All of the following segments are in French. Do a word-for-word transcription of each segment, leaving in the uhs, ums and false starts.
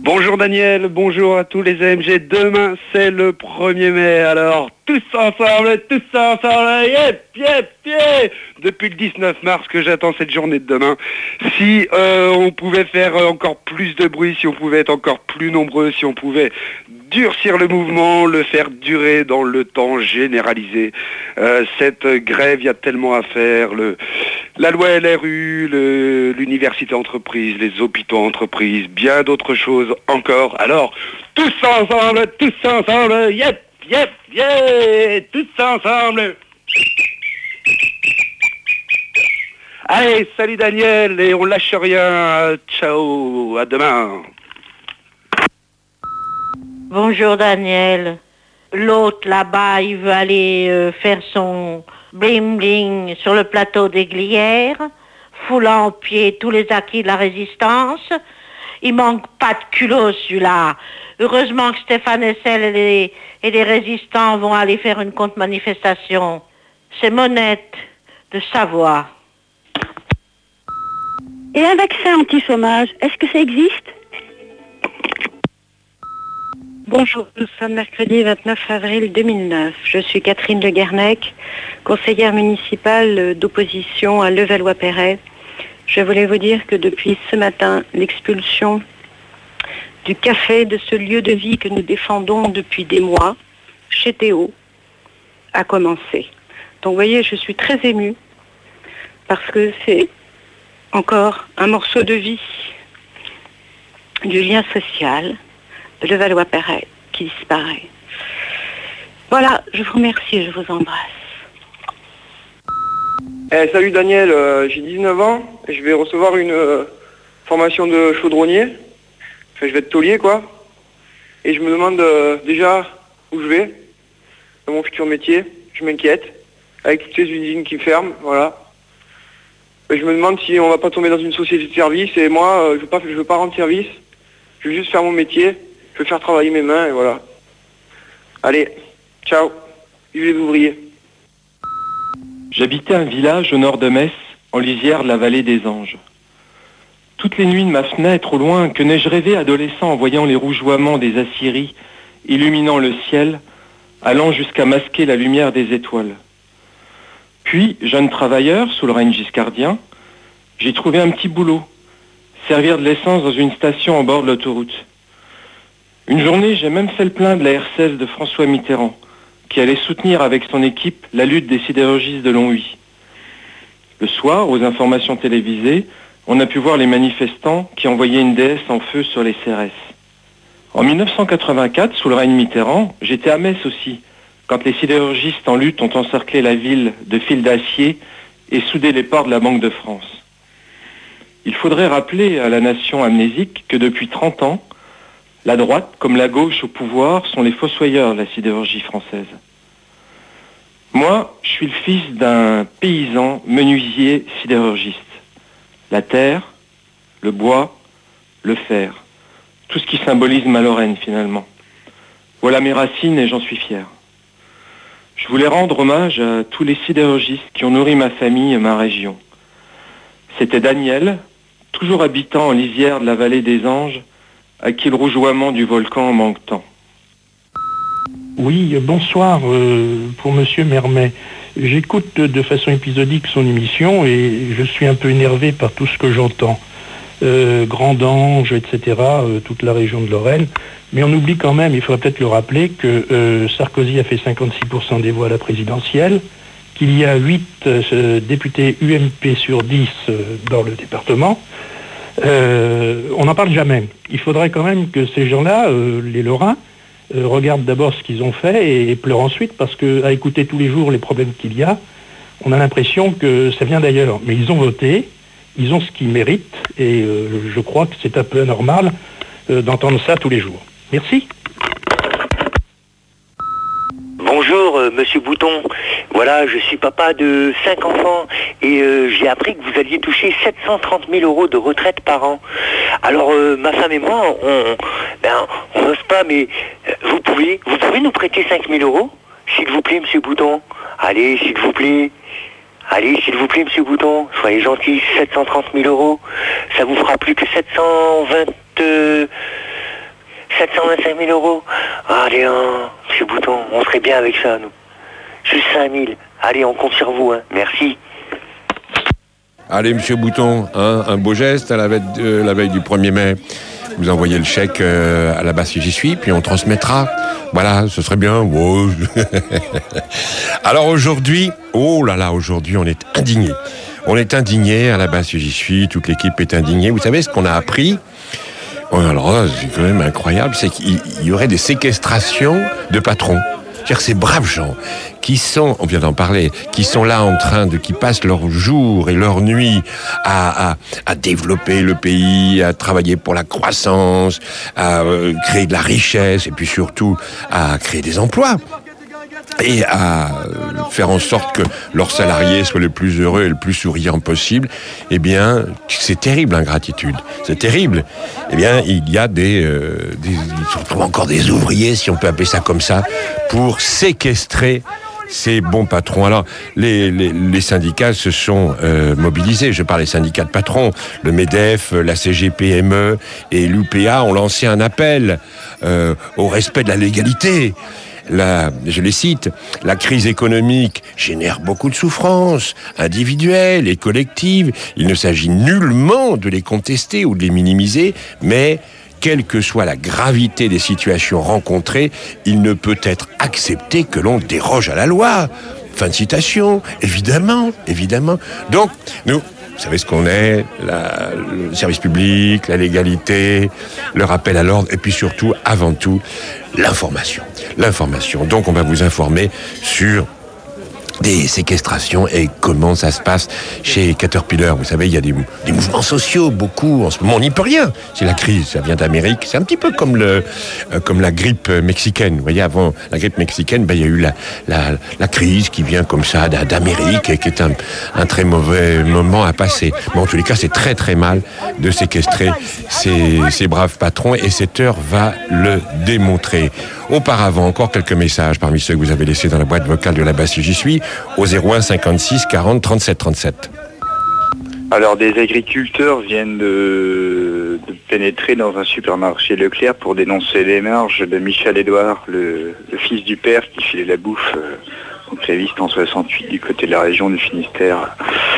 Bonjour Daniel, bonjour à tous les A M G. Demain c'est le premier mai, alors tous ensemble, tous ensemble, yep, yep, yep. Depuis le dix-neuf mars que j'attends cette journée de demain. Si euh, on pouvait faire encore plus de bruit, si on pouvait être encore plus nombreux, si on pouvait durcir le mouvement, le faire durer dans le temps généralisé. Euh, cette grève, il y a tellement à faire. Le, la loi L R U, le, l'université entreprise, les hôpitaux entreprises, bien d'autres choses encore. Alors, tous ensemble, tous ensemble, yep, yep, yep, tous ensemble. Allez, salut Daniel, et on lâche rien. Ciao, à demain. Bonjour Daniel. L'autre là-bas, il veut aller euh, faire son bling bling sur le plateau des Glières, foulant au pied tous les acquis de la résistance. Il manque pas de culot celui-là. Heureusement que Stéphane Hessel et les, et les résistants vont aller faire une contre-manifestation. C'est Monette de Savoie. Et un vaccin anti-chômage, est-ce que ça existe ? Bonjour, nous sommes mercredi vingt-neuf avril deux mille neuf. Je suis Catherine Le Guernec, conseillère municipale d'opposition à Levallois-Perret. Je voulais vous dire que depuis ce matin, l'expulsion du café, de ce lieu de vie que nous défendons depuis des mois, chez Théo, a commencé. Donc vous voyez, je suis très émue parce que c'est encore un morceau de vie, du lien social, de Levallois-Perret qui disparaît. Voilà, je vous remercie, je vous embrasse. Eh, salut Daniel, euh, j'ai dix-neuf ans et je vais recevoir une euh, formation de chaudronnier. Enfin, je vais être taulier quoi. Et je me demande euh, déjà où je vais, dans mon futur métier. Je m'inquiète, avec toutes ces usines qui ferment, voilà. Et je me demande si on va pas tomber dans une société de service et moi, euh, je veux pas, je veux pas rendre service. Je veux juste faire mon métier, je veux faire travailler mes mains et voilà. Allez, ciao, vive les ouvriers. J'habitais un village au nord de Metz, en lisière de la vallée des Anges. Toutes les nuits de ma fenêtre, au loin, que n'ai-je rêvé adolescent en voyant les rougeoiements des Assyries illuminant le ciel, allant jusqu'à masquer la lumière des étoiles. Puis, jeune travailleur, sous le règne giscardien, j'ai trouvé un petit boulot, servir de l'essence dans une station en bord de l'autoroute. Une journée, j'ai même fait le plein de la R seize de François Mitterrand, qui allait soutenir avec son équipe la lutte des sidérurgistes de Longwy. Le soir, aux informations télévisées, on a pu voir les manifestants qui envoyaient une déesse en feu sur les C R S. En mille neuf cent quatre-vingt-quatre, sous le règne Mitterrand, j'étais à Metz aussi, quand les sidérurgistes en lutte ont encerclé la ville de fils d'acier et soudé les ports de la Banque de France. Il faudrait rappeler à la nation amnésique que depuis trente ans, la droite comme la gauche au pouvoir sont les fossoyeurs de la sidérurgie française. Moi, je suis le fils d'un paysan menuisier sidérurgiste. La terre, le bois, le fer, tout ce qui symbolise ma Lorraine finalement. Voilà mes racines et j'en suis fier. Je voulais rendre hommage à tous les sidérurgistes qui ont nourri ma famille et ma région. C'était Daniel, toujours habitant en lisière de la vallée des Anges, à qui le rougeoiement du volcan manque tant. Oui, bonsoir euh, pour Monsieur Mermet. J'écoute de façon épisodique son émission et je suis un peu énervé par tout ce que j'entends. Euh, Grandange, et cetera, euh, toute la région de Lorraine. Mais on oublie quand même, il faudrait peut-être le rappeler, que euh, Sarkozy a fait cinquante-six pour cent des voix à la présidentielle, qu'il y a huit euh, députés U M P sur dix euh, dans le département. Euh, on n'en parle jamais. Il faudrait quand même que ces gens-là, euh, les Lorrains, euh, regardent d'abord ce qu'ils ont fait et, et pleurent ensuite, parce qu'à écouter tous les jours les problèmes qu'il y a, on a l'impression que ça vient d'ailleurs. Mais ils ont voté, ils ont ce qu'ils méritent, et euh, je crois que c'est un peu anormal euh, d'entendre ça tous les jours. Merci. Bonjour, euh, Monsieur Bouton. Voilà, je suis papa de cinq enfants et euh, j'ai appris que vous alliez toucher sept cent trente mille euros de retraite par an. Alors, euh, ma femme et moi, on ben, on n'ose pas, mais euh, vous pouvez, vous pouvez nous prêter cinq mille euros, s'il vous plaît, Monsieur Bouton. Allez, s'il vous plaît. Allez, s'il vous plaît, Monsieur Bouton. Soyez gentil, sept cent trente mille euros. Ça vous fera plus que sept cent vingt... Euh, sept cent vingt-cinq mille euros. Allez, hein, monsieur Bouton, on serait bien avec ça, nous. Juste cinq mille. Allez, on compte sur vous, hein. Merci. Allez, monsieur Bouton, hein, un beau geste à la veille, euh, la veille du premier mai. Vous envoyez le chèque euh, à la base si j'y suis, puis on transmettra. Voilà, ce serait bien. Wow. Alors aujourd'hui, oh là là, aujourd'hui, on est indignés. On est indignés à la base si j'y suis, toute l'équipe est indignée. Vous savez ce qu'on a appris ? Oh, alors là, c'est quand même incroyable, c'est qu'il y aurait des séquestrations de patrons. C'est-à-dire ces braves gens qui sont, on vient d'en parler, qui sont là en train de, qui passent leur jour et leur nuit à, à, à développer le pays, à travailler pour la croissance, à euh, créer de la richesse et puis surtout à créer des emplois. Et à faire en sorte que leurs salariés soient le plus heureux et le plus souriants possible, eh bien, c'est terrible l'ingratitude. C'est terrible. Eh bien, il y a des, euh, des, il se retrouve encore des ouvriers, si on peut appeler ça comme ça, pour séquestrer ces bons patrons. Alors, les, les, les syndicats se sont euh, mobilisés. Je parle des syndicats de patrons. Le MEDEF, la C G P M E et l'U P A ont lancé un appel euh, au respect de la légalité. La, je les cite, la crise économique génère beaucoup de souffrances individuelles et collectives. Il ne s'agit nullement de les contester ou de les minimiser, mais quelle que soit la gravité des situations rencontrées, il ne peut être accepté que l'on déroge à la loi. Fin de citation, évidemment, évidemment. Donc, nous... Vous savez ce qu'on est, la, le service public, la légalité, le rappel à l'ordre, et puis surtout, avant tout, l'information. L'information. Donc, on va vous informer sur des séquestrations et comment ça se passe chez Caterpillar. Vous savez, il y a des, des mouvements sociaux, beaucoup. En ce moment, on n'y peut rien. C'est la crise, ça vient d'Amérique. C'est un petit peu comme le, euh, comme la grippe mexicaine. Vous voyez, avant la grippe mexicaine, ben, il y a eu la, la, la crise qui vient comme ça d'Amérique et qui est un, un très mauvais moment à passer. Mais en tous les cas, c'est très très mal de séquestrer ces, ces braves patrons et cette heure va le démontrer. Auparavant, encore quelques messages parmi ceux que vous avez laissés dans la boîte vocale de la base si j'y suis, au zéro un cinquante-six quarante trente-sept trente-sept. Alors, des agriculteurs viennent de, de pénétrer dans un supermarché Leclerc pour dénoncer les marges de Michel Édouard, le, le fils du père qui filait la bouffe euh, aux grévistes en soixante-huit du côté de la région du Finistère.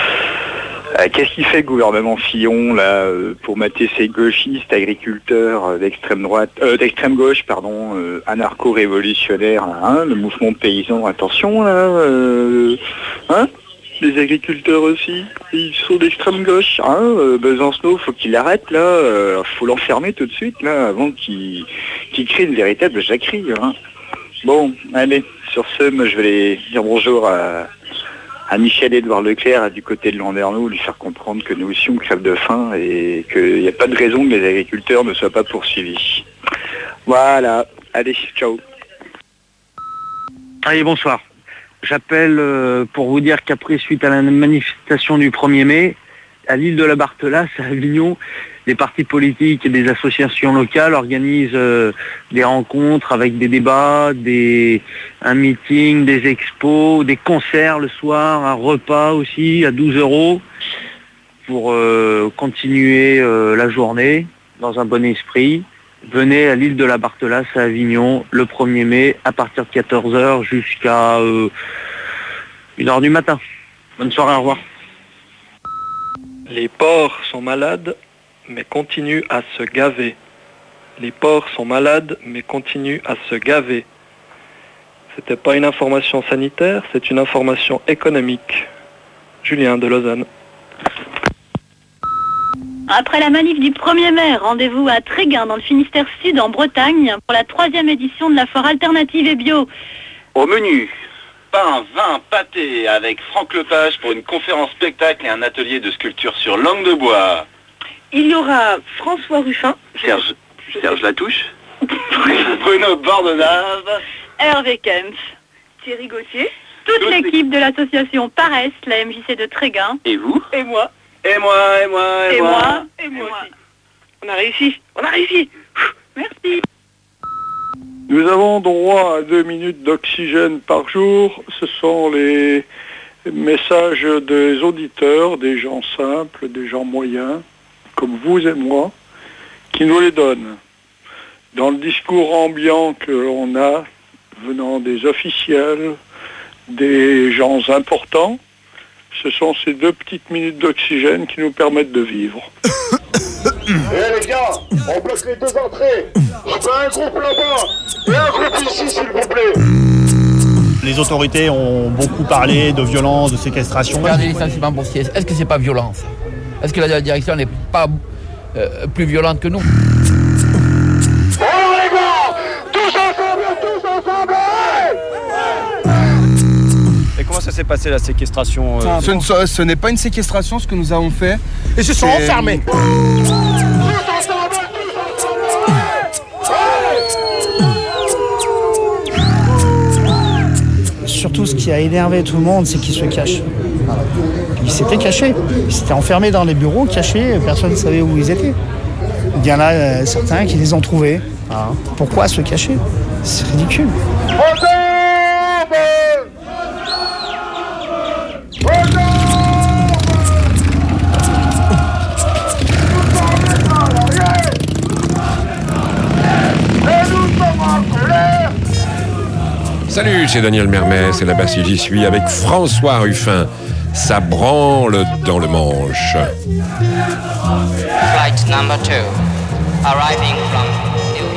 Euh, qu'est-ce qu'il fait le gouvernement Fillon là euh, pour mater ces gauchistes agriculteurs euh, d'extrême droite, euh, d'extrême gauche, pardon, euh, anarcho-révolutionnaires, hein, le mouvement de paysans, attention là, euh, hein, les agriculteurs aussi, ils sont d'extrême gauche, hein, euh, Besancenot, faut qu'il arrête là, euh, faut l'enfermer tout de suite là, avant qu'il, qu'il crée une véritable jacquerie, hein. Bon, allez, sur ce, moi je vais aller dire bonjour à à Michel-Édouard Leclerc, du côté de Landerneau, lui faire comprendre que nous aussi on crève de faim et qu'il n'y a pas de raison que les agriculteurs ne soient pas poursuivis. Voilà, allez, ciao. Allez, bonsoir. J'appelle euh, pour vous dire qu'après, suite à la manifestation du premier mai, à l'île de la Barthelasse, à Avignon, des partis politiques et des associations locales organisent euh, des rencontres avec des débats, des, un meeting, des expos, des concerts le soir, un repas aussi à douze euros pour euh, continuer euh, la journée dans un bon esprit. Venez à l'île de la Barthelasse à Avignon le premier mai à partir de quatorze heures jusqu'à euh, une heure du matin. Bonne soirée, au revoir. Les porcs sont malades, mais continuent à se gaver. Les porcs sont malades, mais continuent à se gaver. C'était pas une information sanitaire, c'est une information économique. Julien de Lausanne. Après la manif du premier mai, rendez-vous à Tréguin, dans le Finistère Sud, en Bretagne, pour la troisième édition de la foire alternative et bio. Au menu, pain, vin, pâté, avec Franck Lepage pour une conférence spectacle et un atelier de sculpture sur langue de bois. Il y aura François Ruffin, Serge, Serge Latouche, Bruno Bordenave, Hervé Kempf, Thierry Gauthier, toute, toute l'équipe de l'association Paresse, la M J C de Tréguin. Et vous? Et moi. Et moi, et moi, et, et moi. moi. Et moi aussi. On a réussi, on a réussi. Merci. Nous avons droit à deux minutes d'oxygène par jour. Ce sont les messages des auditeurs, des gens simples, des gens moyens, comme vous et moi, qui nous les donnent. dans le discours ambiant que l'on a, venant des officiels, des gens importants, ce sont ces deux petites minutes d'oxygène qui nous permettent de vivre. Eh hey, les gars, on bloque les deux entrées. Je veux un groupe là-bas et un groupe ici, s'il vous plaît. Les autorités ont beaucoup parlé de violence, de séquestration. Regardez les licenciements boursiers, est-ce que c'est pas violence? Est-ce que la direction n'est pas euh, plus violente que nous? Oh les gars, tous ensemble, tous ensemble. Et comment ça s'est passé la séquestration euh... Ce, ne, ce n'est pas une séquestration ce que nous avons fait. Ils se sont C'est... enfermés. Surtout ce qui a énervé tout le monde, c'est qu'ils se cachent. Ils s'étaient cachés. Ils s'étaient enfermés dans les bureaux, cachés, personne ne savait où ils étaient. Il y en a euh, certains qui les ont trouvés. Voilà. Pourquoi se cacher? C'est ridicule. Salut, c'est Daniel Mermet, c'est là-bas si j'y suis avec François Ruffin. Ça branle dans le Manche. Flight number two, arriving from New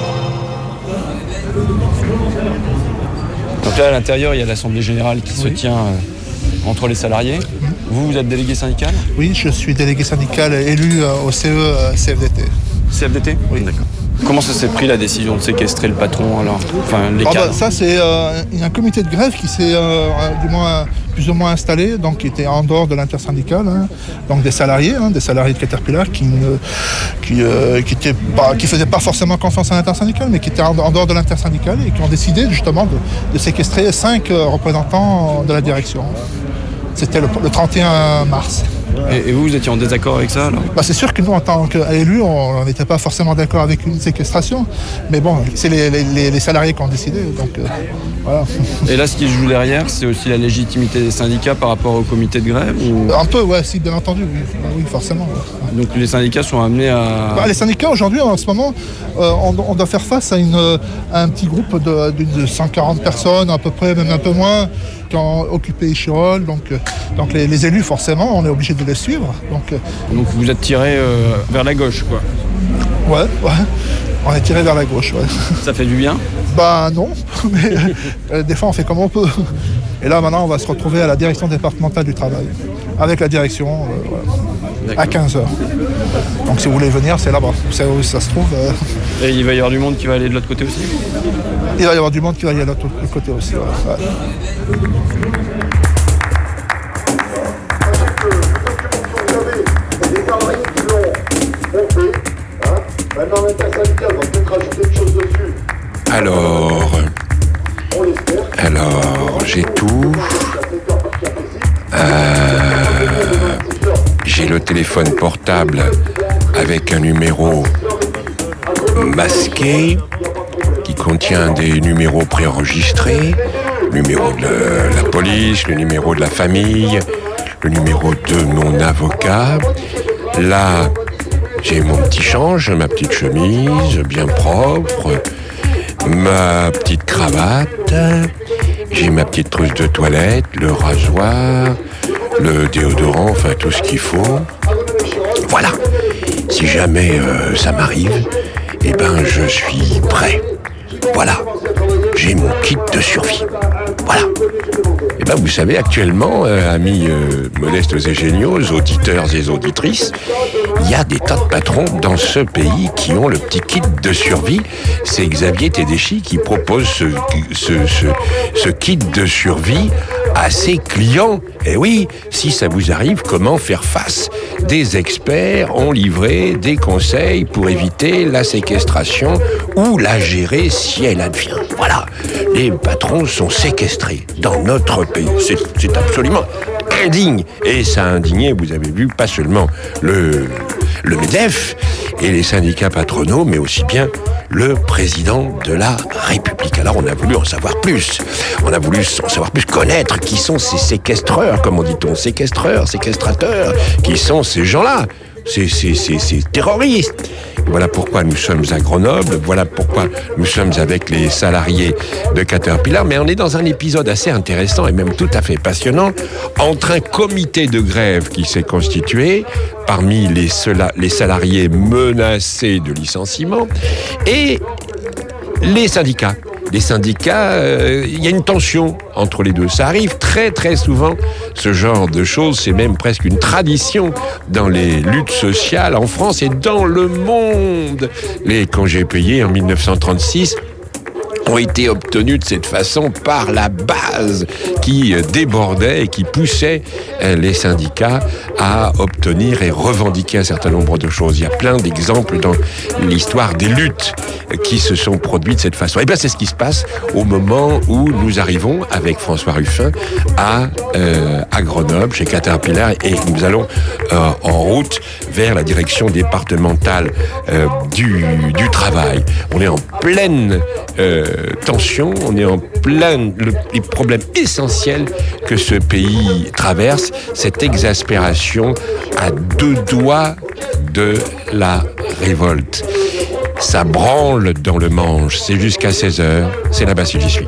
York. Donc là, à l'intérieur, il y a l'Assemblée Générale qui oui. se tient euh, entre les salariés. Vous, vous êtes délégué syndical? Oui, je suis délégué syndical élu euh, au C E euh, C F D T. C F D T? Oui. D'accord. Comment ça s'est pris la décision de séquestrer le patron alors? Enfin, les ah cadres. bah, ça c'est euh, un comité de grève qui s'est euh, du moins plus ou moins installé, donc qui était en dehors de l'intersyndicale, hein, donc des salariés, hein, des salariés de Caterpillar qui ne qui euh, qui étaient pas, qui faisaient pas forcément confiance à l'intersyndicale, mais qui étaient en, en dehors de l'intersyndicale et qui ont décidé justement de, de séquestrer cinq euh, représentants de la direction. C'était le, le trente et un mars. Et, et vous, vous étiez en désaccord avec ça alors? Bah, c'est sûr que nous, en tant qu'élus, on n'était pas forcément d'accord avec une séquestration. Mais bon, c'est les, les, les salariés qui ont décidé. Donc, euh, voilà. Et là, ce qui joue derrière, c'est aussi la légitimité des syndicats par rapport au comité de grève ou... Un peu, ouais, si, bien entendu, oui, oui forcément. Ouais. Donc les syndicats sont amenés à... Bah, les syndicats, aujourd'hui, en ce moment, euh, on, on doit faire face à, une, à un petit groupe de, de cent quarante personnes, à peu près, même un peu moins, qui ont occupé Échirol. Donc, euh, donc les, les élus, forcément, on est obligé de les suivre. Donc, euh, donc vous êtes tiré euh, vers la gauche, quoi. Ouais, ouais. On est tiré vers la gauche, ouais. Ça fait du bien? Bah non, mais euh, des fois on fait comme on peut. Et là maintenant on va se retrouver à la direction départementale du travail, avec la direction, euh, voilà, à quinze heures. Donc si vous voulez venir, c'est là-bas, c'est où ça se trouve. Euh... Et il va y avoir du monde qui va aller de l'autre côté aussi? Il va y avoir du monde qui va aller de l'autre côté aussi, voilà. Ouais. Alors, alors, j'ai tout. Euh, j'ai le téléphone portable avec un numéro masqué qui contient des numéros préenregistrés, le numéro de la police, le numéro de la famille, le numéro de mon avocat. Là, j'ai mon petit change, ma petite chemise bien propre, ma petite cravate, j'ai ma petite trousse de toilette, le rasoir, le déodorant, enfin tout ce qu'il faut. Voilà. Si jamais euh, ça m'arrive, eh ben je suis prêt. Voilà. J'ai mon kit de survie. Voilà. Eh ben vous savez, actuellement, euh, amis euh, modestes et géniaux, auditeurs et auditrices, il y a des tas de patrons dans ce pays qui ont le petit kit de survie. C'est Xavier Tedeschi qui propose ce, ce, ce, ce kit de survie à ses clients. Et oui, si ça vous arrive, comment faire face? Des experts ont livré des conseils pour éviter la séquestration ou la gérer si elle advient. Voilà, les patrons sont séquestrés dans notre pays. C'est, c'est absolument indigne. Et ça a indigné, vous avez vu, pas seulement le, le MEDEF et les syndicats patronaux, mais aussi bien le président de la République. Alors on a voulu en savoir plus. On a voulu en savoir plus, connaître qui sont ces séquestreurs, comme on dit-on, séquestreurs, séquestrateurs, qui sont ces gens-là. c'est, c'est, c'est, c'est terroriste. Voilà pourquoi nous sommes à Grenoble, voilà pourquoi nous sommes avec les salariés de Caterpillar, mais on est dans un épisode assez intéressant et même tout à fait passionnant entre un comité de grève qui s'est constitué parmi les, les salariés menacés de licenciement et les syndicats. Les syndicats, euh, il y a une tension entre les deux. Ça arrive très très souvent, ce genre de choses. C'est même presque une tradition dans les luttes sociales en France et dans le monde. Les congés payés en dix-neuf cent trente-six ont été obtenus de cette façon par la base qui débordait et qui poussait les syndicats à obtenir et revendiquer un certain nombre de choses. Il y a plein d'exemples dans l'histoire des luttes qui se sont produites de cette façon. Et bien c'est ce qui se passe au moment où nous arrivons avec François Ruffin à, euh, à Grenoble, chez Caterpillar, et nous allons euh, en route vers la direction départementale euh, du, du travail. On est en pleine euh, tension, on est en plein le, les problèmes essentiels que ce pays traverse, cette exaspération à deux doigts de la révolte. Ça branle dans le manche, c'est jusqu'à seize heures, c'est là-bas si j'y suis.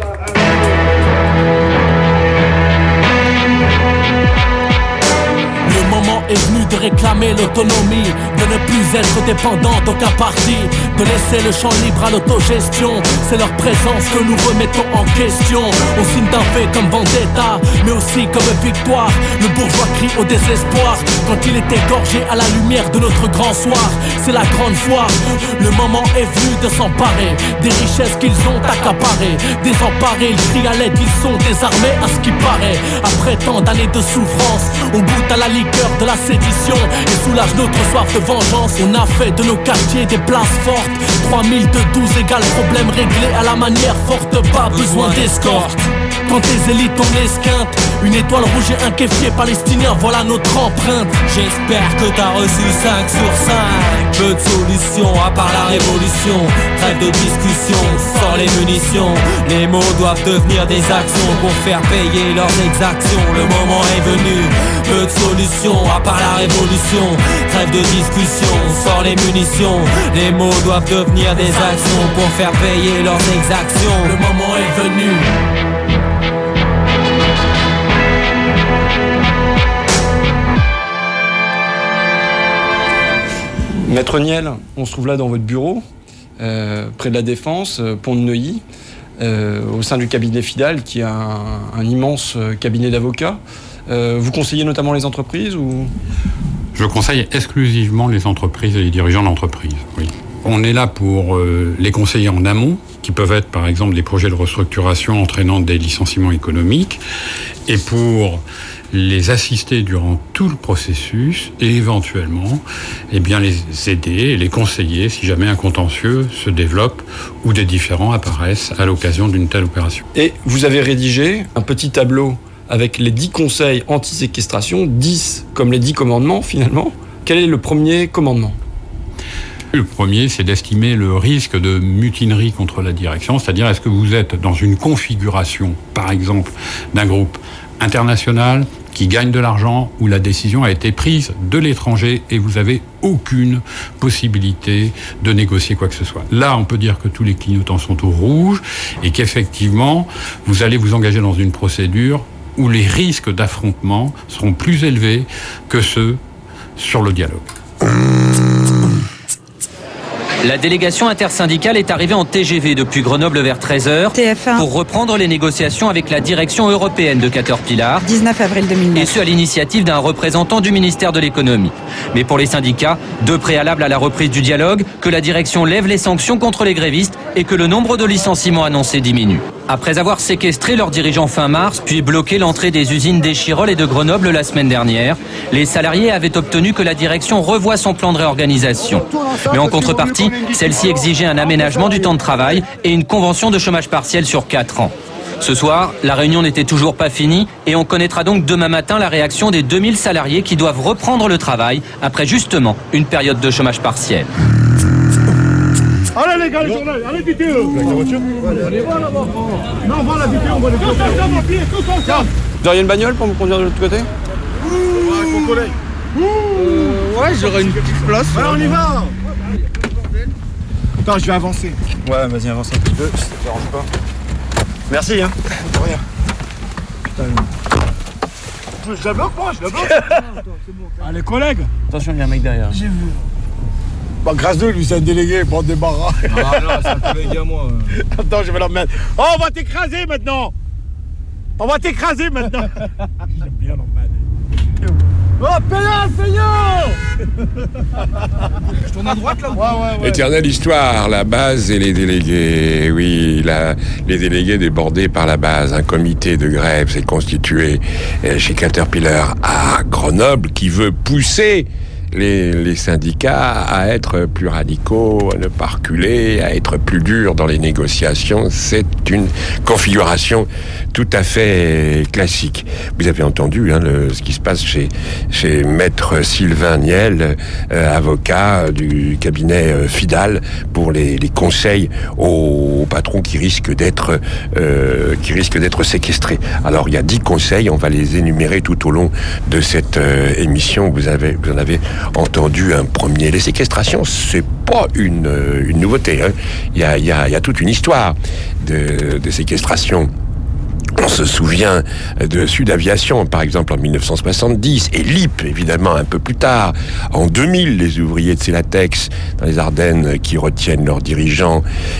Est venu de réclamer l'autonomie, de ne plus être dépendant d'aucun parti, de laisser le champ libre à l'autogestion. C'est leur présence que nous remettons en question, au signe d'un fait comme vendetta, mais aussi comme victoire. Le bourgeois crie au désespoir quand il est égorgé à la lumière de notre grand soir. C'est la grande foire, le moment est venu de s'emparer des richesses qu'ils ont accaparées. Désemparés, ils crient à l'aide, ils sont désarmés à ce qui paraît. Après tant d'années de souffrance, on goûte à la liqueur de la sédition et soulage notre soif de vengeance. On a fait de nos quartiers des places fortes. Trois mille de douze égale problème réglé à la manière forte. Pas besoin d'escorte. Quand les élites on esquinte, une étoile rouge et un kéfier palestinien, voilà notre empreinte. J'espère que t'as reçu cinq sur cinq. Peu de solutions à part la révolution. Trêve de discussion, sors les munitions. Les mots doivent devenir des actions pour faire payer leurs exactions. Le moment est venu. Peu de solutions à part la révolution. Trêve de discussion, sors les munitions. Les mots doivent devenir des actions pour faire payer leurs exactions. Le moment est venu. Maître Niel, on se trouve là dans votre bureau, euh, près de la Défense, euh, pont de Neuilly, euh, au sein du cabinet Fidal, qui est un, un immense cabinet d'avocats. Euh, vous conseillez notamment les entreprises ou... Je conseille exclusivement les entreprises et les dirigeants d'entreprise, oui. On est là pour euh, les conseiller en amont, qui peuvent être par exemple des projets de restructuration entraînant des licenciements économiques, et pour les assister durant tout le processus et éventuellement eh bien, les aider et les conseiller si jamais un contentieux se développe ou des différends apparaissent à l'occasion d'une telle opération. Et vous avez rédigé un petit tableau avec les dix conseils anti-séquestration, dix comme les dix commandements finalement. Quel est le premier commandement ? Le premier, c'est d'estimer le risque de mutinerie contre la direction, c'est-à-dire est-ce que vous êtes dans une configuration, par exemple, d'un groupe international qui gagne de l'argent, où la décision a été prise de l'étranger et vous n'avez aucune possibilité de négocier quoi que ce soit. Là, on peut dire que tous les clignotants sont au rouge et qu'effectivement, vous allez vous engager dans une procédure où les risques d'affrontement seront plus élevés que ceux sur le dialogue. La délégation intersyndicale est arrivée en T G V depuis Grenoble vers treize heures pour reprendre les négociations avec la direction européenne de Caterpillar. dix-neuf avril deux mille neuf. Et ce à l'initiative d'un représentant du ministère de l'économie. Mais pour les syndicats, deux préalables à la reprise du dialogue, que la direction lève les sanctions contre les grévistes et que le nombre de licenciements annoncés diminue. Après avoir séquestré leurs dirigeants fin mars, puis bloqué l'entrée des usines d'Échirolles et de Grenoble la semaine dernière, les salariés avaient obtenu que la direction revoie son plan de réorganisation. Mais en contrepartie, celle-ci exigeait un aménagement du temps de travail et une convention de chômage partiel sur quatre ans. Ce soir, la réunion n'était toujours pas finie et on connaîtra donc demain matin la réaction des deux mille salariés qui doivent reprendre le travail après justement une période de chômage partiel. Allez les gars, les journalistes, allez vite eux. Avec la voiture. Allez, voilà là-bas. Non, voilà, vite on va les faire. Vous auriez une bagnole pour me conduire de l'autre côté ? Avec mon collègue. Ouais, j'aurai une petite place. Ouais, on y va. Attends, je vais avancer. Ouais, vas-y, avance un petit peu, si ça te dérange pas. Merci, hein. De rien. Putain, je la bloque, moi, je la bloque. Ah, les collègues. Attention, il y a un mec derrière. J'ai vu. Bah, grâce à lui, c'est un délégué, pas de débarras. Ah non, c'est un collègue à moi. Attends, je vais leur mettre. Oh, on va t'écraser maintenant. On va t'écraser maintenant. J'aime bien l'emmerde. Oh, pénal, Seigneur. Je tourne à droite là. Ouais, ouais, ouais. Éternelle histoire, la base et les délégués. Oui, la, les délégués débordés par la base. Un comité de grève s'est constitué chez Caterpillar à Grenoble qui veut pousser Les, les syndicats à être plus radicaux, à ne pas reculer, à être plus durs dans les négociations. C'est une configuration tout à fait classique. Vous avez entendu hein, le, ce qui se passe chez, chez Maître Sylvain Niel, euh, avocat du cabinet euh, Fidal, pour les, les conseils aux, aux patrons qui risquent d'être euh, qui risquent d'être séquestrés. Alors il y a dix conseils, on va les énumérer tout au long de cette euh, émission. Vous avez vous en avez entendu un premier. Les séquestrations, c'est pas une, une nouveauté. Hein. Il y a, il y a, il y a toute une histoire de, de séquestration. On se souvient de Sud Aviation, par exemple, en mille neuf cent soixante-dix, et L I P, évidemment, un peu plus tard. En deux mille, les ouvriers de Célatex, dans les Ardennes, qui retiennent leurs dirigeants.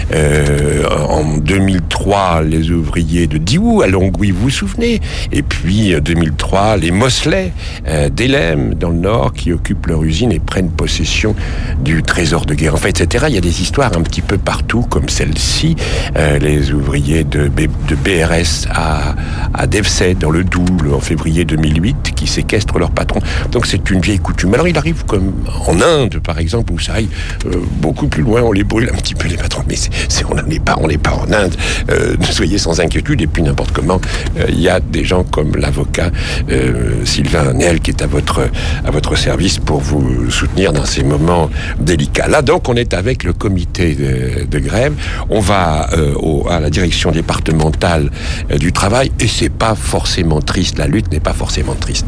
Euh, en deux mille trois, les ouvriers de Diou, à Longwy, vous vous souvenez. Et puis, deux mille trois, les Mosley euh, d'Elem, dans le Nord, qui occupent leur usine et prennent possession du trésor de guerre. Enfin, et cetera. Il y a des histoires un petit peu partout, comme celle-ci. Euh, les ouvriers de, B, de B R S à à, à Devsey, dans le Doubs, en février deux mille huit, qui séquestrent leur patron. Donc c'est une vieille coutume. Alors il arrive comme en Inde, par exemple, où ça aille euh, beaucoup plus loin, on les brûle un petit peu les patrons. Mais c'est, c'est, on n'est pas, on n'est pas en Inde. Euh, soyez sans inquiétude. Et puis n'importe comment, il euh, y a des gens comme l'avocat euh, Sylvain Niel qui est à votre à votre service pour vous soutenir dans ces moments délicats. Là donc, on est avec le comité de, de grève. On va euh, au, à la direction départementale euh, du travail, et c'est pas forcément triste. La lutte n'est pas forcément triste.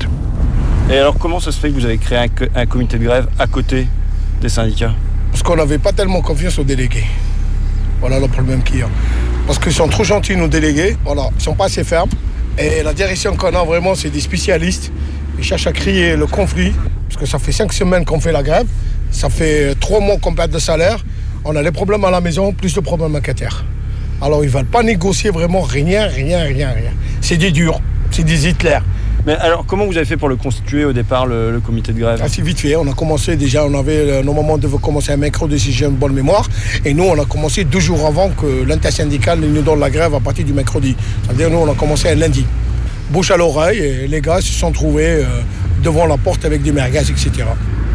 Et alors, comment ça se fait que vous avez créé un, un comité de grève à côté des syndicats? Parce qu'on n'avait pas tellement confiance aux délégués. Voilà le problème qu'il y a. Parce qu'ils sont trop gentils, nos délégués. Voilà, ils sont pas assez fermes. Et la direction qu'on a, vraiment, c'est des spécialistes. Ils cherchent à créer le conflit. Parce que ça fait cinq semaines qu'on fait la grève. Ça fait trois mois qu'on perd de salaire. On a les problèmes à la maison, plus le problème à Cater. Alors, ils ne veulent pas négocier vraiment rien, rien, rien, rien. C'est des durs, c'est des Hitler. Mais alors, comment vous avez fait pour le constituer au départ, le, le comité de grève? Assez vite fait. On a commencé déjà, on avait, normalement, on devait commencer un mercredi, si j'ai une bonne mémoire. Et nous, on a commencé deux jours avant que l'intersyndicale nous donne la grève à partir du mercredi. C'est-à-dire, nous, on a commencé un lundi. Bouche à l'oreille, et les gars se sont trouvés euh, devant la porte avec des merguez, et cetera.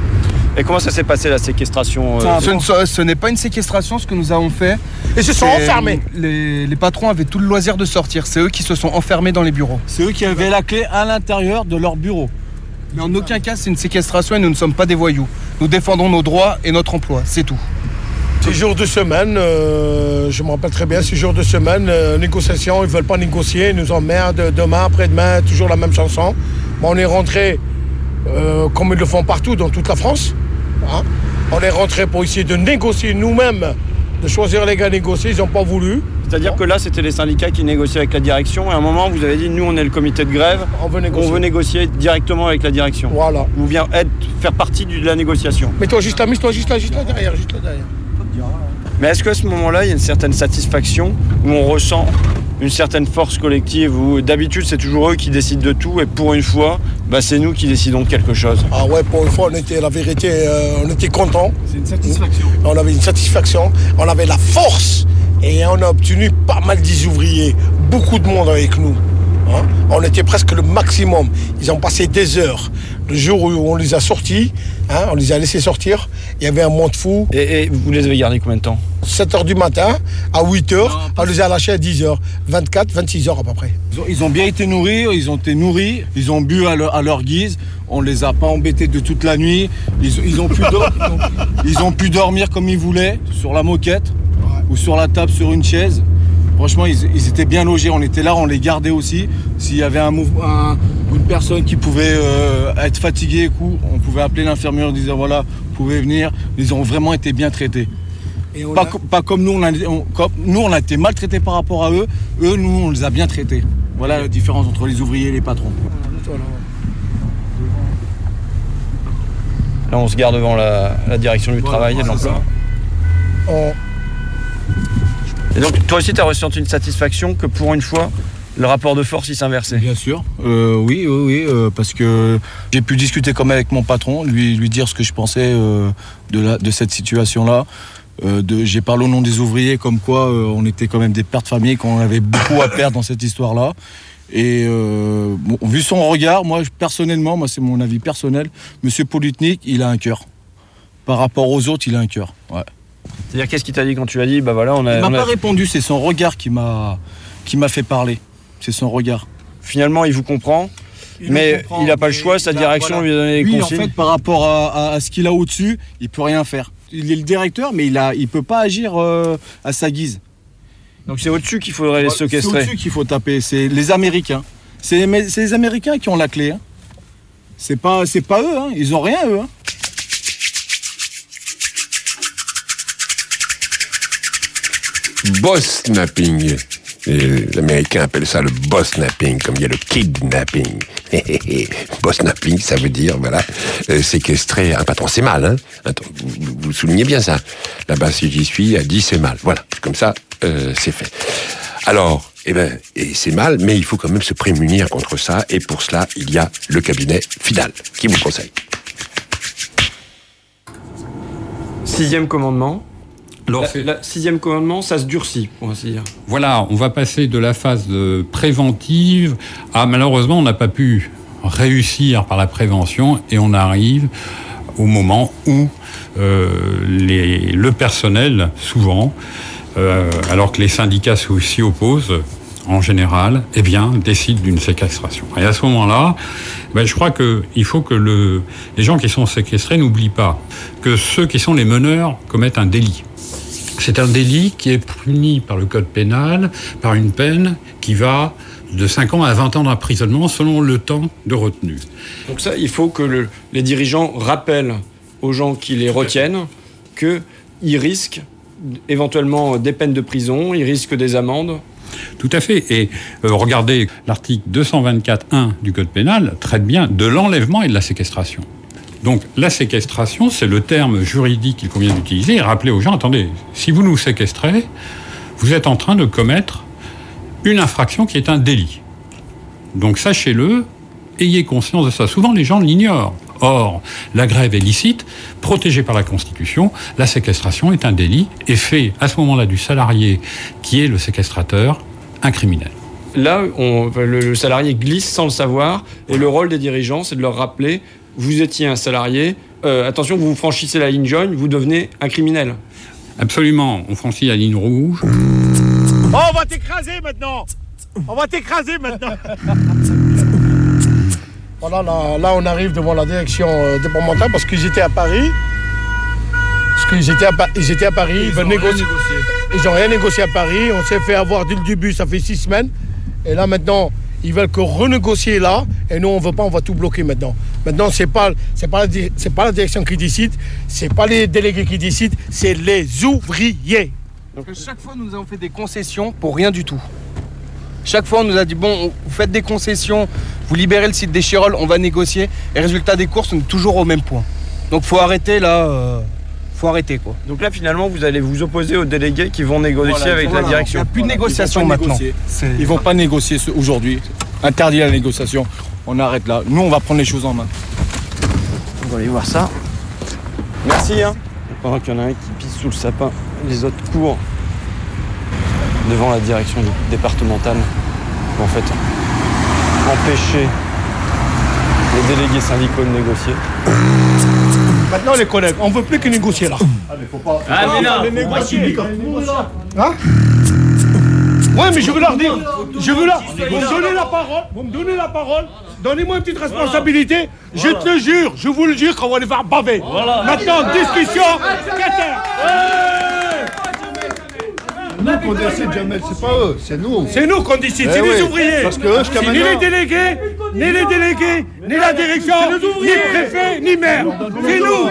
Et comment ça s'est passé, la séquestration euh... ce, ce, ce n'est pas une séquestration, ce que nous avons fait. Ils se sont enfermés. Les, les patrons avaient tout le loisir de sortir. C'est eux qui se sont enfermés dans les bureaux. C'est eux qui avaient la clé à l'intérieur de leur bureau. Mais en aucun cas, c'est une séquestration et nous ne sommes pas des voyous. Nous défendons nos droits et notre emploi, c'est tout. Six jours de semaine, euh, je me rappelle très bien, six jours de semaine, euh, négociation, ils ne veulent pas négocier, ils nous emmerdent demain, après-demain, toujours la même chanson. Bon, on est rentré euh, comme ils le font partout dans toute la France. Hein. On est rentré pour essayer de négocier nous-mêmes, de choisir les gars à négocier, ils n'ont pas voulu. C'est-à-dire que là, c'était les syndicats qui négociaient avec la direction, et à un moment, vous avez dit, nous, on est le comité de grève, on veut négocier, on veut négocier directement avec la direction. Voilà. Vous bien être, faire partie de la négociation. Mets-toi juste là, mets-toi juste là, juste là derrière, juste là derrière. Mais est-ce qu'à ce moment-là, il y a une certaine satisfaction où on ressent une certaine force collective où d'habitude c'est toujours eux qui décident de tout et pour une fois, bah, c'est nous qui décidons de quelque chose? Ah ouais, pour une fois, on était, la vérité, euh, on était contents. C'est une satisfaction. On avait une satisfaction, on avait la force et on a obtenu pas mal des ouvriers, beaucoup de monde avec nous. Hein, on était presque le maximum. Ils ont passé des heures. Le jour où on les a sortis, hein, on les a laissés sortir, il y avait un monde fou. Et, et vous les avez gardés combien de temps? sept heures du matin à huit heures, non, on les a lâchés à dix heures. vingt-quatre, vingt-six heures à peu près. Ils ont, ils ont bien été nourris, ils ont été nourris, ils ont bu à leur, à leur guise. On les a pas embêtés de toute la nuit. Ils, ils, ont, pu do- ils, ont, ils ont pu dormir comme ils voulaient, sur la moquette, ouais, ou sur la table, sur une chaise. Franchement, ils, ils étaient bien logés. On était là, on les gardait aussi. S'il y avait un, mouve- un- une personne qui pouvait euh, être fatiguée, coup, on pouvait appeler l'infirmière en disant voilà, vous pouvez venir. Ils ont vraiment été bien traités. Et on Pas, a- co- pas comme nous, on a, on- comme nous, on a été maltraités par rapport à eux. Eux, nous, on les a bien traités. Voilà la différence entre les ouvriers et les patrons. Là, on se garde devant la, la direction du travail et de l'emploi. On- Et donc, toi aussi, tu as ressenti une satisfaction que pour une fois, le rapport de force il s'inversait. Bien sûr. Euh, oui, oui, oui, euh, parce que j'ai pu discuter quand même avec mon patron, lui, lui dire ce que je pensais euh, de, la, de cette situation-là. Euh, de, j'ai parlé au nom des ouvriers, comme quoi euh, on était quand même des pères de famille, qu'on avait beaucoup à perdre dans cette histoire-là. Et euh, bon, vu son regard, moi personnellement, moi c'est mon avis personnel, Monsieur Politnik, il a un cœur. Par rapport aux autres, il a un cœur. Ouais. C'est-à-dire, qu'est-ce qu'il t'a dit quand tu as dit, bah voilà, on a. Il m'a on a- pas répondu, c'est son regard qui m'a qui m'a fait parler. C'est son regard. Finalement, il vous comprend, Il mais nous comprend, il n'a pas le mais choix, sa il a- direction voilà. lui a donné les Lui, consignes. en fait, par rapport à, à- à ce qu'il a au-dessus, il peut rien faire. Il est le directeur, mais il a, il peut pas agir euh, à sa guise. Donc c'est au-dessus qu'il faudrait les C'est séquestrer. au-dessus qu'il faut taper. C'est les Américains. C'est les, c'est les Américains qui ont la clé. Hein. C'est pas, c'est pas eux. Hein. Ils ont rien eux. Hein. Boss snapping. Et l'américain appelle ça le boss snapping, comme il y a le kidnapping. Boss snapping, ça veut dire, voilà, euh, séquestrer un patron. C'est mal, hein. Attends, vous, vous soulignez bien ça. Là-bas, si j'y suis, a dit c'est mal. Voilà, comme ça, euh, c'est fait. Alors, eh ben, et c'est mal, mais il faut quand même se prémunir contre ça. Et pour cela, il y a le cabinet Fidal, qui vous conseille. Sixième commandement. Alors, la, c'est- la sixième commandement, ça se durcit, pour ainsi dire. Voilà, on va passer de la phase de préventive à, malheureusement, on n'a pas pu réussir par la prévention et on arrive au moment où euh, les, le personnel, souvent, euh, alors que les syndicats s'y opposent, en général, eh bien, décide d'une séquestration. Et à ce moment-là, ben, je crois qu'il faut que le, les gens qui sont séquestrés n'oublient pas que ceux qui sont les meneurs commettent un délit. C'est un délit qui est puni par le code pénal, par une peine qui va de cinq ans à vingt ans d'emprisonnement selon le temps de retenue. Donc ça, il faut que le- les dirigeants rappellent aux gens qui les retiennent qu'ils risquent éventuellement des peines de prison, ils risquent des amendes. Tout à fait. Et euh, regardez, l'article deux cent vingt-quatre un du Code pénal traite bien de l'enlèvement et de la séquestration. Donc la séquestration, c'est le terme juridique qu'il convient d'utiliser et rappeler aux gens, attendez, si vous nous séquestrez, vous êtes en train de commettre une infraction qui est un délit. Donc sachez-le, ayez conscience de ça. Souvent les gens l'ignorent. Or, la grève est licite, protégée par la Constitution, la séquestration est un délit et fait à ce moment-là du salarié qui est le séquestrateur un criminel. Là, on- le, le salarié glisse sans le savoir, et le rôle des dirigeants, c'est de leur rappeler, vous étiez un salarié, euh, attention, vous franchissez la ligne jaune, vous devenez un criminel. Absolument, on franchit la ligne rouge. Oh, on va t'écraser maintenant. On va t'écraser maintenant. Voilà, là, là, on arrive devant la direction euh, départementale parce qu'ils étaient à Paris. Parce qu'ils étaient à, Pa- ils étaient à Paris, ils, veulent négocier. Ils n'ont rien négocié à Paris. On s'est fait avoir dès le début, ça fait six semaines. Et là, maintenant, ils veulent que renégocier là. Et nous, on ne veut pas, on va tout bloquer maintenant. Maintenant, ce n'est pas, c'est pas, la di- c'est pas la direction qui décide, ce n'est pas les délégués qui décident, c'est les ouvriers. Donc chaque fois, nous avons fait des concessions pour rien du tout. Chaque fois, on nous a dit, bon, vous faites des concessions, vous libérez le site des Chirolles, on va négocier. Et résultat des courses, on est toujours au même point. Donc faut arrêter là, euh, faut arrêter quoi. Donc là, finalement, vous allez vous opposer aux délégués qui vont négocier Voilà, avec voilà, la direction. Il n'y a plus de Voilà, négociation ils vont pas maintenant. négocier. C'est- Ils vont pas négocier ce- aujourd'hui. Interdit la négociation. On arrête là. Nous, on va prendre les choses en main. On va aller voir ça. Merci. Hein. Pendant qu'il y en a un qui pisse sous le sapin, les autres courent devant la direction départementale pour en fait empêcher les délégués syndicaux de négocier. Maintenant, les collègues, on ne veut plus que négocier là. Ah, mais faut pas. Ah, mais non, les faut pas négocier. Hein? Ouais, mais je veux leur dire, je veux leur, vous me donnez la parole, vous me donnez la parole, donnez-moi une petite responsabilité, je te le jure, je vous le jure qu'on va les faire baver. Maintenant, discussion, Qatar. nous qu'on décide, Jamel, c'est pas eux, c'est nous. C'est nous qu'on décide, Eh c'est oui, les ouvriers. parce que eux, jusqu'à C'est ni maintenant- les délégués, ni les délégués, ni la direction, ni le préfet, ni maire. C'est nous.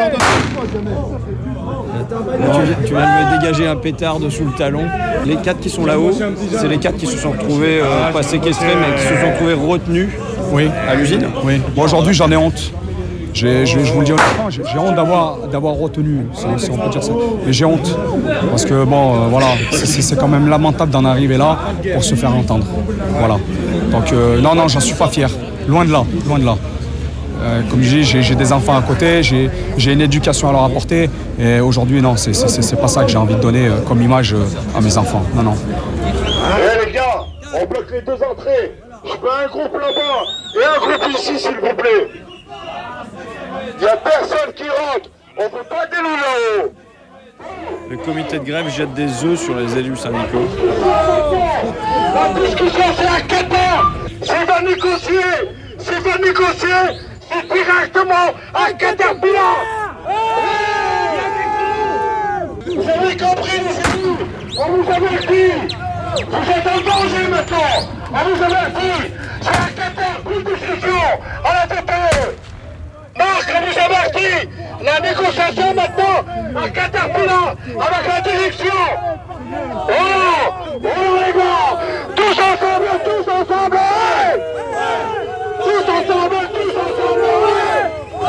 Là, tu, viens, tu viens de me dégager un pétard de sous le talon. Les quatre qui sont là-haut, c'est les quatre qui se sont retrouvés, euh, pas séquestrés, mais qui se sont retrouvés retenus Oui. à l'usine. Oui. Moi aujourd'hui j'en ai honte. J'ai- je, je vous le dis honnêtement, j'ai j'ai honte d'avoir d'avoir retenu, si, si on peut dire ça. Mais j'ai honte. Parce que bon, euh, voilà, c'est- c'est c'est quand même lamentable d'en arriver là pour se faire entendre. Voilà. Donc euh, non, non, j'en suis pas fier. Loin de là, loin de là. Euh, comme je dis, j'ai j'ai des enfants à côté, j'ai j'ai une éducation à leur apporter. Et aujourd'hui, non, c'est c'est- c'est- c'est pas ça que j'ai envie de donner euh, comme image euh, à mes enfants. Non, non. Eh les gars, on bloque les deux entrées. Je veux un groupe là-bas et un groupe ici, s'il vous plaît. Il n'y a personne qui rentre. On veut pas des loups là-haut. Le comité de grève jette des œufs sur les élus syndicaux. La discussion, c'est à Qatar. C'est va négocier. C'est va négocier. C'est directement à Caterpillar. Vous avez compris, les élus. On vous avertit. Vous êtes en danger maintenant. On vous avertit. C'est à Qatar, plus de discussion à la T P E. Marc, on vous avertit. La négociation maintenant à Caterpillar avec la direction. Oh, oh les gars, tous ensemble, tous ensemble, ouais. Tous ensemble, tous ensemble, ouais.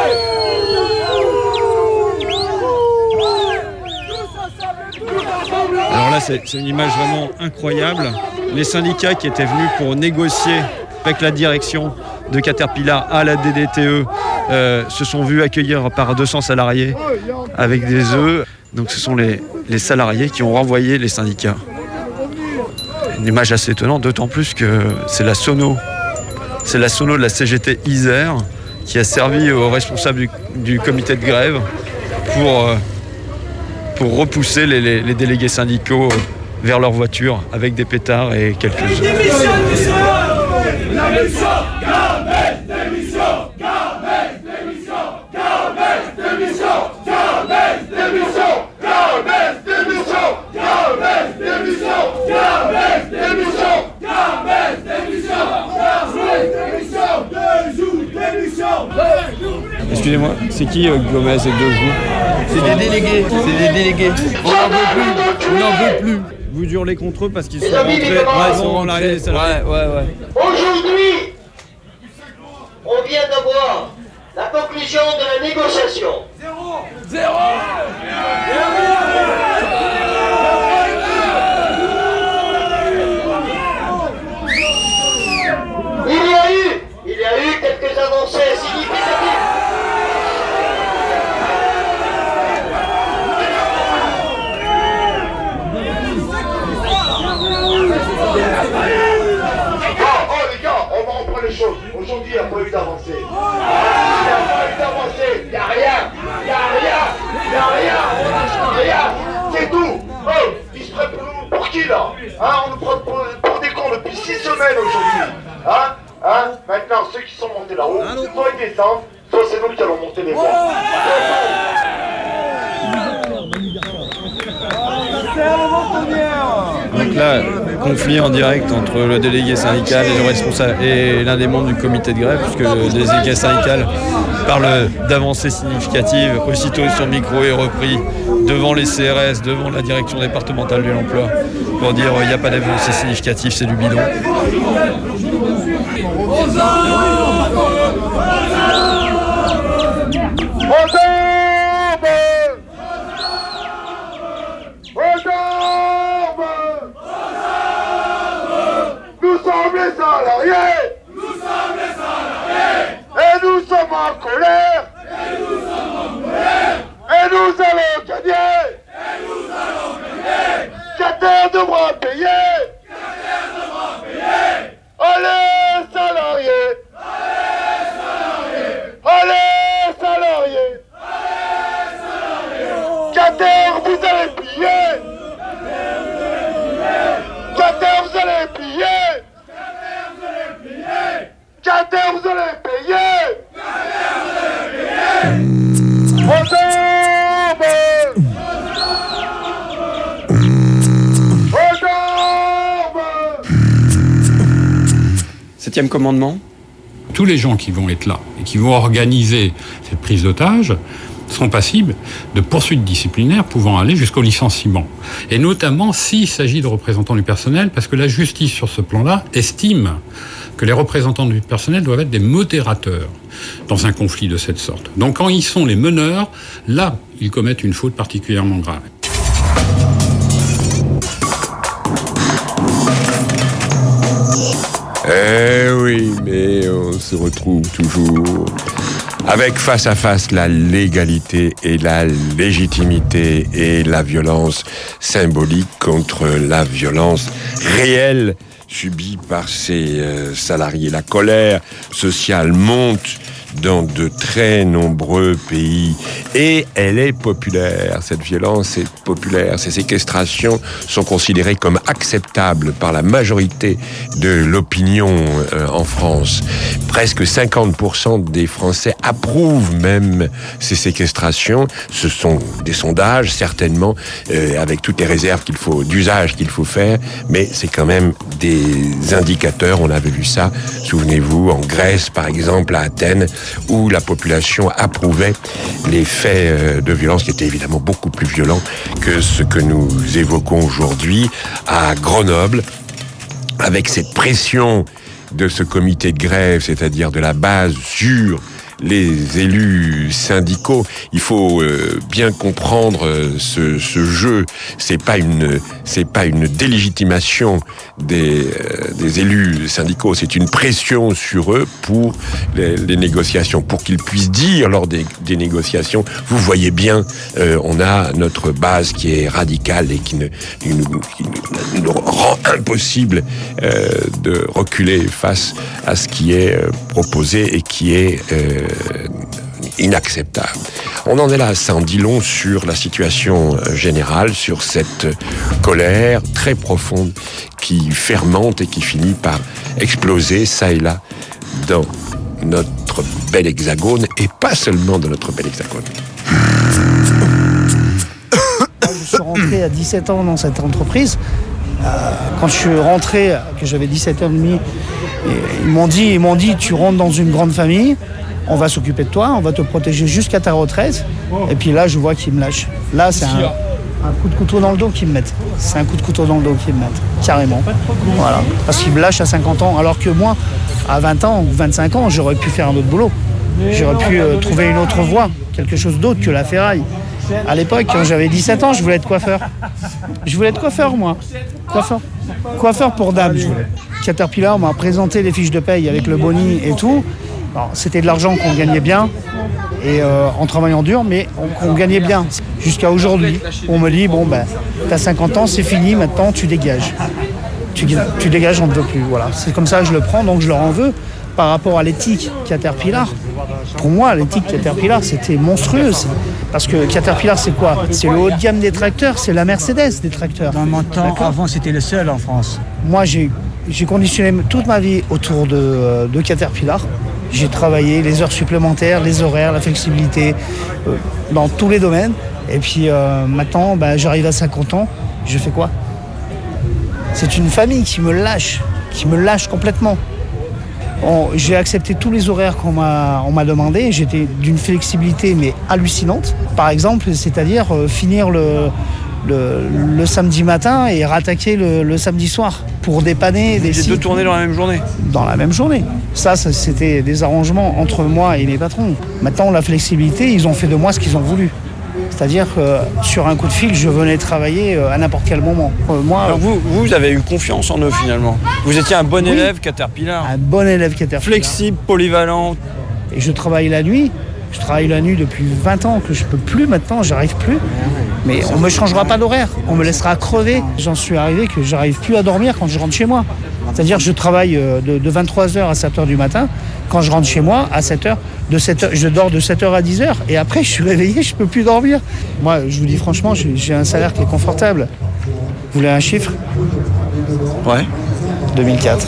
Ouais. Alors là, c'est c'est une image vraiment incroyable. Les syndicats qui étaient venus pour négocier avec la direction de Caterpillar à la D D T E euh, se sont vus accueillir par deux cents salariés avec des œufs. Donc ce sont les, les salariés qui ont renvoyé les syndicats. Une image assez étonnante, d'autant plus que c'est la sono. C'est la sono de la C G T Isère qui a servi aux responsables du, du comité de grève pour, euh, pour repousser les, les, les délégués syndicaux vers leur voiture avec des pétards et quelques œufs. Excusez-moi, c'est qui euh, Gomez et Dejou? C'est des délégués, c'est des délégués. On n'en veut plus, on n'en veut plus. Vous hurlez contre eux parce qu'ils sont Les amis, rentrés les camarades, ils sont rentrés. l'arrivée des salariés. Ouais, ouais, ouais. Aujourd'hui, on vient d'avoir la conclusion de la négociation. Zéro. Il y a eu, il y a eu quelques avancées significatives. Oh, oh les gars, on va reprendre les choses. Aujourd'hui, il n'y a pas eu d'avancée. Il n'y a pas eu d'avancée. Il n'y a rien. Il n'y a rien. Il n'y a rien. On lâche rien. C'est tout. Oh, ils se prennent pour nous. Pour qui là? Hein, on nous prend pour, pour des cons depuis six semaines aujourd'hui. Hein? Hein? Maintenant, ceux qui sont montés là-haut, soit ils descendent, soit c'est nous qui allons monter les voies. Donc là, conflit en direct entre le délégué syndical et le responsable et l'un des membres du comité de grève, puisque le délégué syndical parle d'avancées significatives. Aussitôt, son micro est repris devant les C R S, devant la direction départementale de l'emploi, pour dire il n'y a pas d'avancées significatives, c'est du bidon. Nous sommes les salariés. Nous sommes les salariés. Et nous sommes en colère. Et nous sommes en colère. Et nous allons gagner. Et nous allons gagner. Qatar devra payer. Qatar devra payer. Allez salariés. Allez salariés. Allez salariés. Allez salariés. Qatar vous allez piller. Qatar vous allez piller. Qatar vous allez payer. Ensemble. septième commandement ? Tous les gens qui vont être là et qui vont organiser cette prise d'otage seront passibles de poursuites disciplinaires pouvant aller jusqu'au licenciement. Et notamment s'il s'agit de représentants du personnel, parce que la justice sur ce plan-là estime que les représentants du personnel doivent être des modérateurs dans un conflit de cette sorte. Donc quand ils sont les meneurs, là, ils commettent une faute particulièrement grave. Eh oui, mais on se retrouve toujours avec face à face la légalité et la légitimité et la violence symbolique contre la violence réelle subie par ces euh, salariés. La colère sociale monte dans de très nombreux pays et elle est populaire. Cette violence est populaire. Ces séquestrations sont considérées comme acceptables par la majorité de l'opinion euh, en France. Presque cinquante pour cent des Français approuvent même ces séquestrations. Ce sont des sondages, certainement, euh, avec toutes les réserves qu'il faut, d'usage qu'il faut faire, mais c'est quand même des indicateurs. On avait vu ça, souvenez-vous, en Grèce, par exemple, à Athènes, où la population approuvait les faits de violence qui étaient évidemment beaucoup plus violents que ce que nous évoquons aujourd'hui à Grenoble, avec cette pression de ce comité de grève, c'est-à-dire de la base sur les élus syndicaux. Il faut euh, bien comprendre euh, ce, ce jeu. C'est pas une, c'est pas une délégitimation des, euh, des élus syndicaux. C'est une pression sur eux pour les, les négociations, pour qu'ils puissent dire lors des, des négociations. Vous voyez bien, euh, on a notre base qui est radicale et qui, ne, qui, nous, qui nous rend impossible euh, de reculer face à ce qui est euh, proposé et qui est euh, inacceptable. On en est là, ça en dit long sur la situation générale, sur cette colère très profonde qui fermente et qui finit par exploser ça et là dans notre bel hexagone et pas seulement dans notre bel hexagone. Je suis rentré à dix-sept ans dans cette entreprise. Euh, quand je suis rentré, que j'avais dix-sept ans et demi, ils m'ont dit, ils m'ont dit, tu rentres dans une grande famille, on va s'occuper de toi, on va te protéger jusqu'à ta retraite. Et puis là, je vois qu'ils me lâchent. Là, c'est un, un coup de couteau dans le dos qu'ils me mettent. C'est un coup de couteau dans le dos qu'ils me mettent, carrément. Voilà. Parce qu'ils me lâchent à cinquante ans, alors que moi, à vingt ans ou vingt-cinq ans, j'aurais pu faire un autre boulot. J'aurais pu euh, trouver une autre voie, quelque chose d'autre que la ferraille. À l'époque, quand j'avais dix-sept ans, je voulais être coiffeur. Je voulais être coiffeur, moi. Coiffeur. Coiffeur pour dame, je voulais. Caterpillar m'a présenté les fiches de paye avec le boni et tout. Alors, c'était de l'argent qu'on gagnait bien, et euh, en travaillant dur, mais on, on gagnait bien. Jusqu'à aujourd'hui, on me dit, bon, ben, t'as cinquante ans, c'est fini, maintenant tu dégages. Tu, tu dégages, on ne te veut plus. Voilà. C'est comme ça que je le prends, donc je leur en veux. Par rapport à l'éthique Caterpillar, pour moi, l'éthique Caterpillar, c'était monstrueux. Parce que Caterpillar, c'est quoi? C'est le haut de gamme des tracteurs, c'est la Mercedes des tracteurs. Dans mon temps, avant, c'était le seul en France. Moi, j'ai, j'ai conditionné toute ma vie autour de, de Caterpillar. J'ai travaillé les heures supplémentaires, les horaires, la flexibilité, euh, dans tous les domaines. Et puis euh, maintenant, bah, j'arrive à cinquante ans, je fais quoi? C'est une famille qui me lâche, qui me lâche complètement. On, j'ai accepté tous les horaires qu'on m'a, on m'a demandé. J'étais d'une flexibilité mais hallucinante. Par exemple, c'est-à-dire euh, finir le, le, le samedi matin et rattaquer le, le samedi soir pour dépanner des sites. Deux tournées dans la même journée. Dans la même journée. Ça, ça, c'était des arrangements entre moi et mes patrons. Maintenant, la flexibilité, ils ont fait de moi ce qu'ils ont voulu. C'est-à-dire que sur un coup de fil, je venais travailler à n'importe quel moment. Euh, moi, Alors vous, vous avez eu confiance en eux finalement. Vous étiez un bon oui, élève Caterpillar. Un bon élève Caterpillar. Flexible, polyvalent. Et je travaille la nuit. Je travaille la nuit depuis vingt ans que je peux plus maintenant, j'arrive plus. Mais on me changera pas d'horaire. On me laissera crever. J'en suis arrivé que j'arrive plus à dormir quand je rentre chez moi. C'est-à-dire que je travaille de, de vingt-trois heures à sept heures du matin. Quand je rentre chez moi, à sept heures, de sept heures, je dors de sept heures à dix heures. Et après, je suis réveillé, je peux plus dormir. Moi, je vous dis franchement, j'ai, j'ai un salaire qui est confortable. Vous voulez un chiffre? Ouais. deux mille quatre.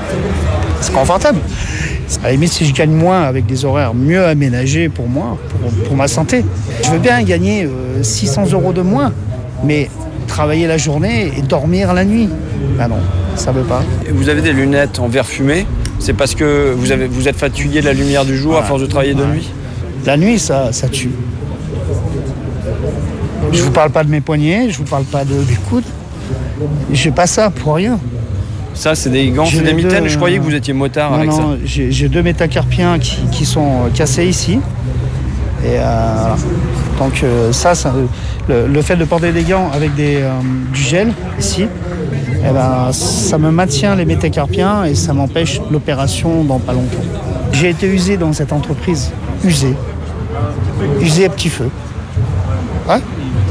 C'est confortable. À la limite, si je gagne moins avec des horaires mieux aménagés pour moi, pour, pour ma santé. Je veux bien gagner euh, six cents euros de moins, mais travailler la journée et dormir la nuit, ben non, ça veut pas. Et vous avez des lunettes en verre fumé. C'est parce que vous, avez, vous êtes fatigué de la lumière du jour, voilà, à force de travailler de nuit? La nuit, ça, ça tue. Je vous parle pas de mes poignets, je vous parle pas de, des coudes. Je fais pas ça pour rien. Ça, c'est des gants, c'est des mitaines. Je croyais que vous étiez motard non, avec non, ça. J'ai, j'ai deux métacarpiens qui, qui sont cassés ici. Et euh, voilà. Donc euh, ça, ça le, le fait de porter des gants avec des, euh, du gel ici, eh ben, ça me maintient les métacarpiens et ça m'empêche l'opération dans pas longtemps. J'ai été usé dans cette entreprise, usé, usé à petit feu. Ouais.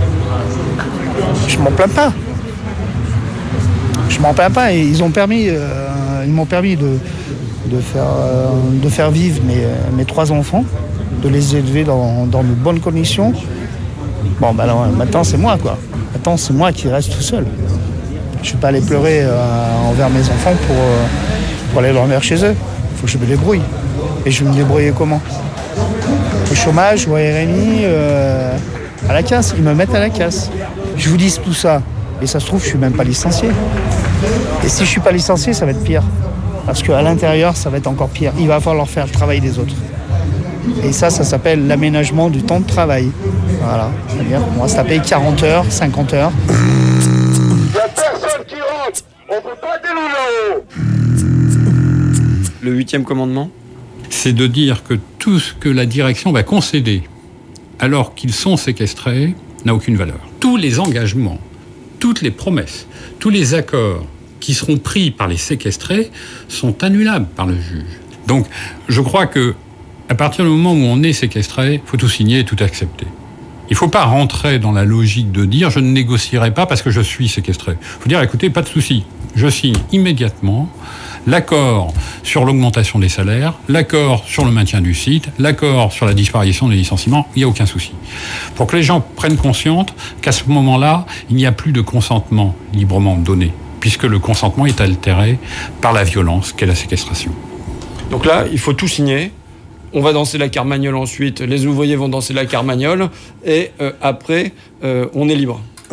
Je m'en plains pas. Je m'en plains pas et ils ont permis, euh, ils m'ont permis de, de, faire, euh, de faire vivre mes, mes trois enfants, de les élever dans, dans de bonnes conditions. Bon, ben alors, maintenant c'est moi quoi. Maintenant c'est moi qui reste tout seul. Je ne vais pas aller pleurer euh, envers mes enfants pour, euh, pour aller dormir chez eux. Il faut que je me débrouille. Et je vais me débrouiller comment? Au chômage, au R M I, euh, à la casse. Ils me mettent à la casse. Je vous dis tout ça. Et ça se trouve, je ne suis même pas licencié. Et si je ne suis pas licencié, ça va être pire. Parce qu'à l'intérieur, ça va être encore pire. Il va falloir faire le travail des autres. Et ça, ça s'appelle l'aménagement du temps de travail. Voilà. C'est-à-dire qu'on va se taper quarante heures, cinquante heures. Il n'y a personne qui rentre. On ne peut pas délouer là-haut. Le huitième commandement, c'est de dire que tout ce que la direction va concéder alors qu'ils sont séquestrés n'a aucune valeur. Tous les engagements, toutes les promesses, tous les accords qui seront pris par les séquestrés sont annulables par le juge. Donc, je crois que à partir du moment où on est séquestré, il faut tout signer et tout accepter. Il ne faut pas rentrer dans la logique de dire « je ne négocierai pas parce que je suis séquestré ». Il faut dire « écoutez, pas de souci, je signe immédiatement l'accord sur l'augmentation des salaires, l'accord sur le maintien du site, l'accord sur la disparition des licenciements, il n'y a aucun souci ». Pour que les gens prennent conscience qu'à ce moment-là, il n'y a plus de consentement librement donné, puisque le consentement est altéré par la violence qu'est la séquestration. Donc là, il faut tout signer. On va danser la carmagnole ensuite, les ouvriers vont danser la carmagnole, et euh, après, euh, on est libre. Tous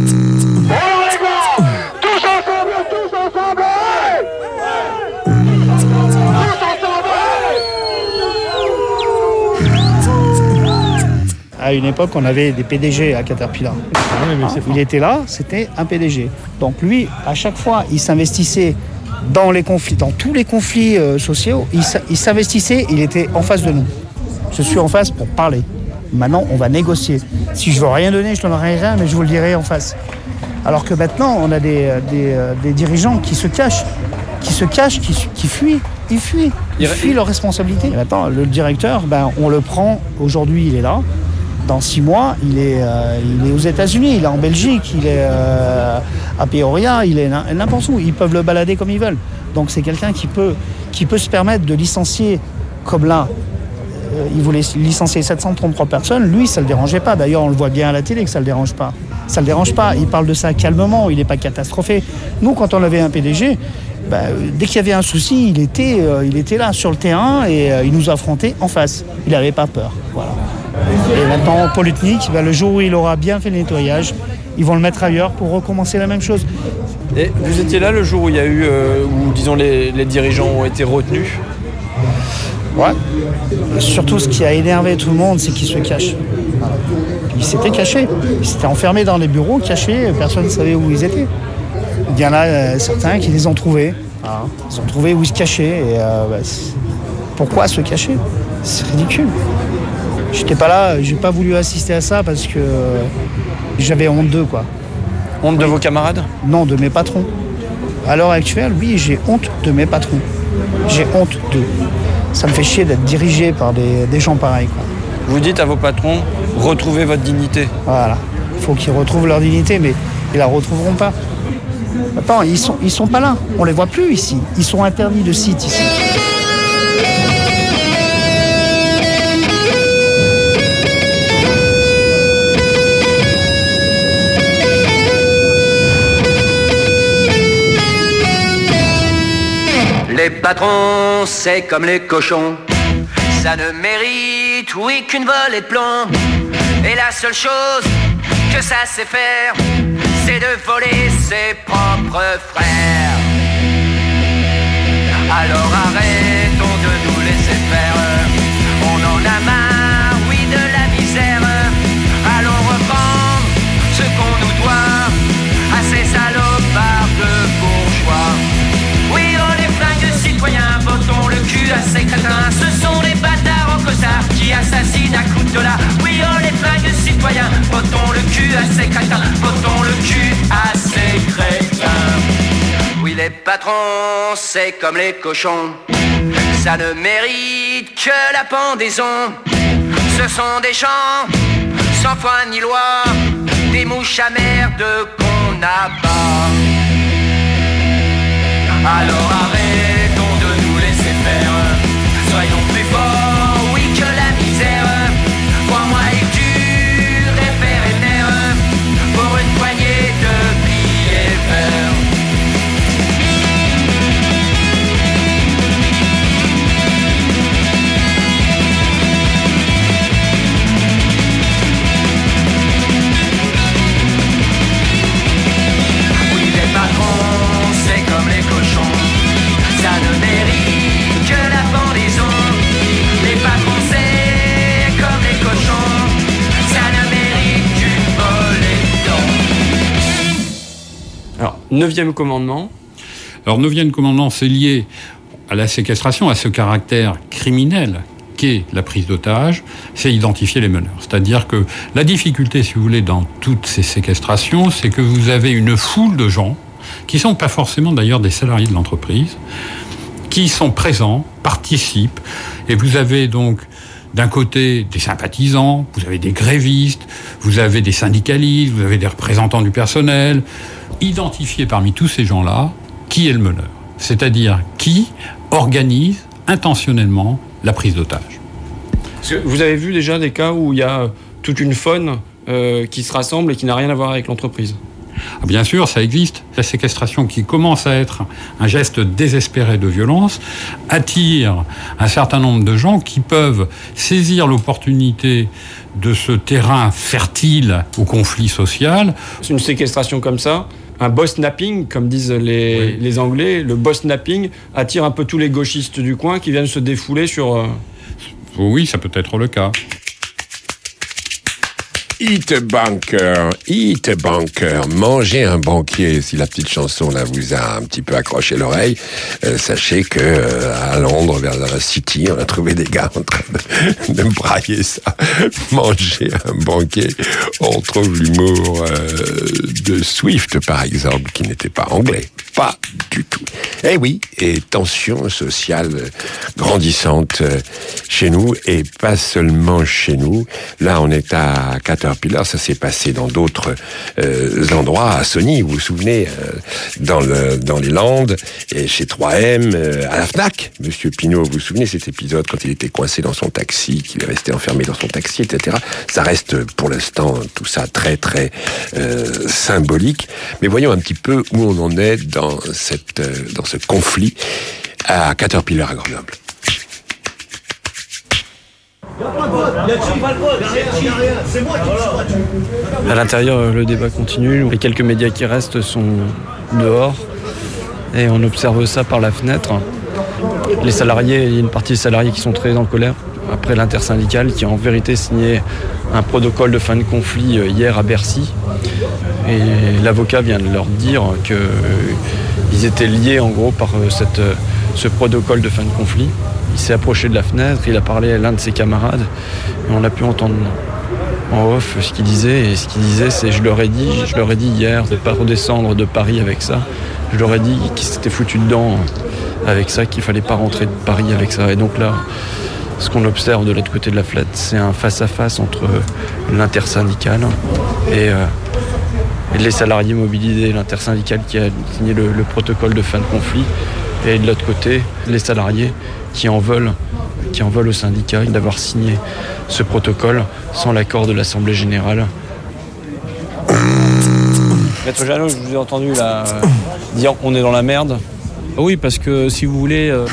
ensemble, tous ensemble, À une époque, on avait des P D G à Caterpillar. Il était là, c'était un P D G. Donc lui, à chaque fois, il s'investissait dans les conflits, dans tous les conflits euh, sociaux, il, il s'investissait, il était en face de nous. Je suis en face pour parler. Maintenant, on va négocier. Si je veux rien donner, je donnerai rien, mais je vous le dirai en face. Alors que maintenant, on a des, des, des dirigeants qui se cachent, qui se cachent, qui, qui fuient. Ils fuient, ils fuient leurs responsabilités. Et maintenant, le directeur, ben, on le prend, aujourd'hui, il est là. Dans six mois, il est, euh, il est aux États-Unis, il est en Belgique, il est euh, à Peoria, il est n'importe où. Ils peuvent le balader comme ils veulent. Donc c'est quelqu'un qui peut, qui peut se permettre de licencier, comme là, euh, il voulait licencier sept cent trente-trois personnes. Lui, ça ne le dérangeait pas. D'ailleurs, on le voit bien à la télé que ça ne le dérange pas. Ça ne le dérange pas. Il parle de ça calmement, il n'est pas catastrophé. Nous, quand on avait un P D G, bah, dès qu'il y avait un souci, il était, euh, il était là sur le terrain et euh, il nous affrontait en face. Il n'avait pas peur. Voilà. Et maintenant, Polytechnique, bah, le jour où il aura bien fait le nettoyage, ils vont le mettre ailleurs pour recommencer la même chose. Et vous étiez là le jour où il y a eu, euh, où disons les, les dirigeants ont été retenus? Ouais. Surtout, ce qui a énervé tout le monde, c'est qu'ils se cachent. Voilà. Ils s'étaient cachés. Ils s'étaient enfermés dans les bureaux, cachés. Personne ne savait où ils étaient. Il y en a euh, certains qui les ont trouvés. Voilà. Ils ont trouvé où ils se cachaient. Et, euh, bah, pourquoi se cacher? C'est ridicule. J'étais pas là, j'ai pas voulu assister à ça parce que euh, j'avais honte d'eux, quoi. Honte de vos camarades? Non, de mes patrons. À l'heure actuelle, oui, j'ai honte de mes patrons. J'ai honte d'eux. Ça me fait chier d'être dirigé par des, des gens pareils, quoi. Vous dites à vos patrons, retrouvez votre dignité. Voilà. Il faut qu'ils retrouvent leur dignité, mais ils la retrouveront pas. Attends, ils sont, ils sont pas là. On les voit plus ici. Ils sont interdits de site ici. Les patrons, c'est comme les cochons. Ça ne mérite, oui, qu'une volée de plomb. Et la seule chose que ça sait faire, c'est de voler ses propres frères. Alors arrêtons de nous laisser faire. On en a marre, oui, de la misère. Allons reprendre ce qu'on nous doit à ces salopards de bourgeois. Oui, on les flingues citoyens, votons le cul à ces crétins. Ce sont les bâtards en costard qui assassinent à coups de dollars. Oui, on les flingues citoyens, votons le cul à ces crétins. Votons le cul à ces crétins. Oui, les patrons, c'est comme les cochons. Ça ne mérite que la pendaison. Ce sont des champs sans foi ni loi, des mouches à merde qu'on abat. Alors arrêtons de nous laisser faire. Soyons plus forts, oui, que la misère. Crois-moi, il dure éphémère pour une poignée de billets verts. Ça ne mérite que la pendaison. Les patrons, c'est comme les cochons. Ça ne mérite qu'une volée d'eau. Alors, neuvième commandement. Alors, neuvième commandement, c'est lié à la séquestration, à ce caractère criminel qu'est la prise d'otage, c'est identifier les meneurs. C'est-à-dire que la difficulté, si vous voulez, dans toutes ces séquestrations, c'est que vous avez une foule de gens qui ne sont pas forcément d'ailleurs des salariés de l'entreprise, qui sont présents, participent, et vous avez donc d'un côté des sympathisants, vous avez des grévistes, vous avez des syndicalistes, vous avez des représentants du personnel. Identifier parmi tous ces gens-là qui est le meneur, c'est-à-dire qui organise intentionnellement la prise d'otage. Parce que vous avez vu déjà des cas où il y a toute une faune euh, qui se rassemble et qui n'a rien à voir avec l'entreprise. Bien sûr, ça existe. La séquestration qui commence à être un geste désespéré de violence attire un certain nombre de gens qui peuvent saisir l'opportunité de ce terrain fertile au conflit social. C'est une séquestration comme ça, un boss napping, comme disent les, oui. les Anglais, le boss napping attire un peu tous les gauchistes du coin qui viennent se défouler sur... Euh... Oui, ça peut être le cas. Eat a banker, eat a banker, mangez un banquier. Si la petite chanson là vous a un petit peu accroché l'oreille, euh, sachez que euh, à Londres, vers la City, on a trouvé des gars en train de, de brailler ça. Manger un banquier. On trouve l'humour euh, de Swift, par exemple, qui n'était pas anglais. Pas du tout. Eh oui, et tension sociale grandissante chez nous, et pas seulement chez nous. Là, on est à Caterpillar, ça s'est passé dans d'autres euh, endroits, à Sony, vous vous souvenez, euh, dans, le, dans les Landes, et chez trois M, euh, à la Fnac. Monsieur Pinault, vous vous souvenez cet épisode quand il était coincé dans son taxi, qu'il est resté enfermé dans son taxi, et cetera. Ça reste pour l'instant tout ça très très euh, symbolique. Mais voyons un petit peu où on en est dans, cette, euh, dans ce conflit à Caterpillar à Grenoble. À l'intérieur, le débat continue. Les quelques médias qui restent sont dehors et on observe ça par la fenêtre. Les salariés, il y a une partie des salariés qui sont très en colère après l'intersyndicale qui a en vérité signé un protocole de fin de conflit hier à Bercy. Et l'avocat vient de leur dire qu'ils étaient liés en gros par cette, ce protocole de fin de conflit. Il s'est approché de la fenêtre, il a parlé à l'un de ses camarades et on a pu entendre en off ce qu'il disait. Et ce qu'il disait, c'est je leur ai dit, je leur ai dit hier de ne pas redescendre de Paris avec ça. Je leur ai dit qu'ils s'étaient foutus dedans avec ça, qu'il ne fallait pas rentrer de Paris avec ça. Et donc là, ce qu'on observe de l'autre côté de la fenêtre, c'est un face-à-face entre l'intersyndicale et, euh, et les salariés mobilisés, l'intersyndicale qui a signé le, le protocole de fin de conflit, et de l'autre côté, les salariés qui en veulent, qui en veulent au syndicat d'avoir signé ce protocole sans l'accord de l'Assemblée générale. Maître Jeannot, je vous ai entendu là dire qu'on est dans la merde. Oui, parce que si vous voulez, euh,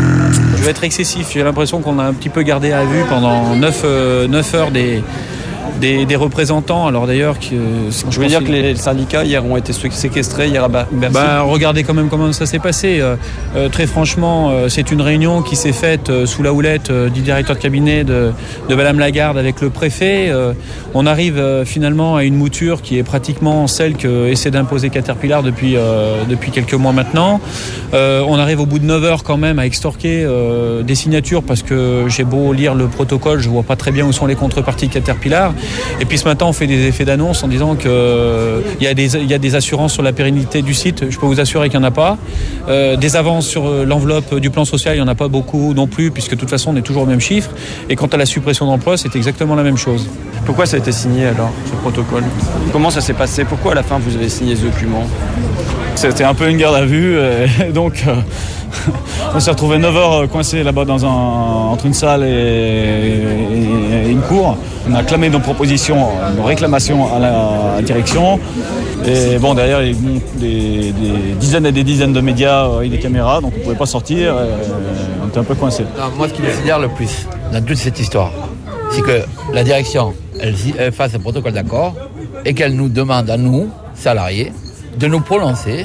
je vais être excessif. J'ai l'impression qu'on a un petit peu gardé à vue pendant neuf, euh, neuf heures des, des, des représentants. Alors d'ailleurs, qui, je veux dire que les syndicats hier ont été séquestrés hier à Bercy. Bah, regardez quand même comment ça s'est passé. Euh, euh, très franchement, euh, c'est une réunion qui s'est faite euh, sous la houlette euh, du directeur de cabinet de, de Madame Lagarde avec le préfet. Euh, on arrive euh, finalement à une mouture qui est pratiquement celle que essaie d'imposer Caterpillar depuis, euh, depuis quelques mois maintenant. Euh, on arrive au bout de neuf heures quand même à extorquer euh, des signatures parce que j'ai beau lire le protocole, je vois pas très bien où sont les contreparties de Caterpillar. Et puis ce matin, on fait des effets d'annonce en disant qu'il euh, y, y a des assurances sur la pérennité du site. Je peux vous assurer qu'il n'y en a pas. Euh, des avances sur l'enveloppe du plan social, il n'y en a pas beaucoup non plus, puisque de toute façon, on est toujours au même chiffre. Et quant à la suppression d'emplois, c'est exactement la même chose. Pourquoi ça a été signé alors, ce protocole ? Comment ça s'est passé ? Pourquoi à la fin, vous avez signé ce document ? C'était un peu une garde à vue, et donc euh, on s'est retrouvé neuf heures coincés là-bas dans un, entre une salle et, et, et une cour. On a clamé nos propositions, nos réclamations à la direction. Et bon, derrière, il y a des, des dizaines et des dizaines de médias et des caméras, donc on ne pouvait pas sortir. On était un peu coincés. Non, moi, ce qui me sidère le plus dans toute cette histoire, c'est que la direction, elle, elle fasse un protocole d'accord et qu'elle nous demande à nous, salariés, de nous prononcer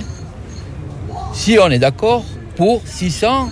si on est d'accord pour six cents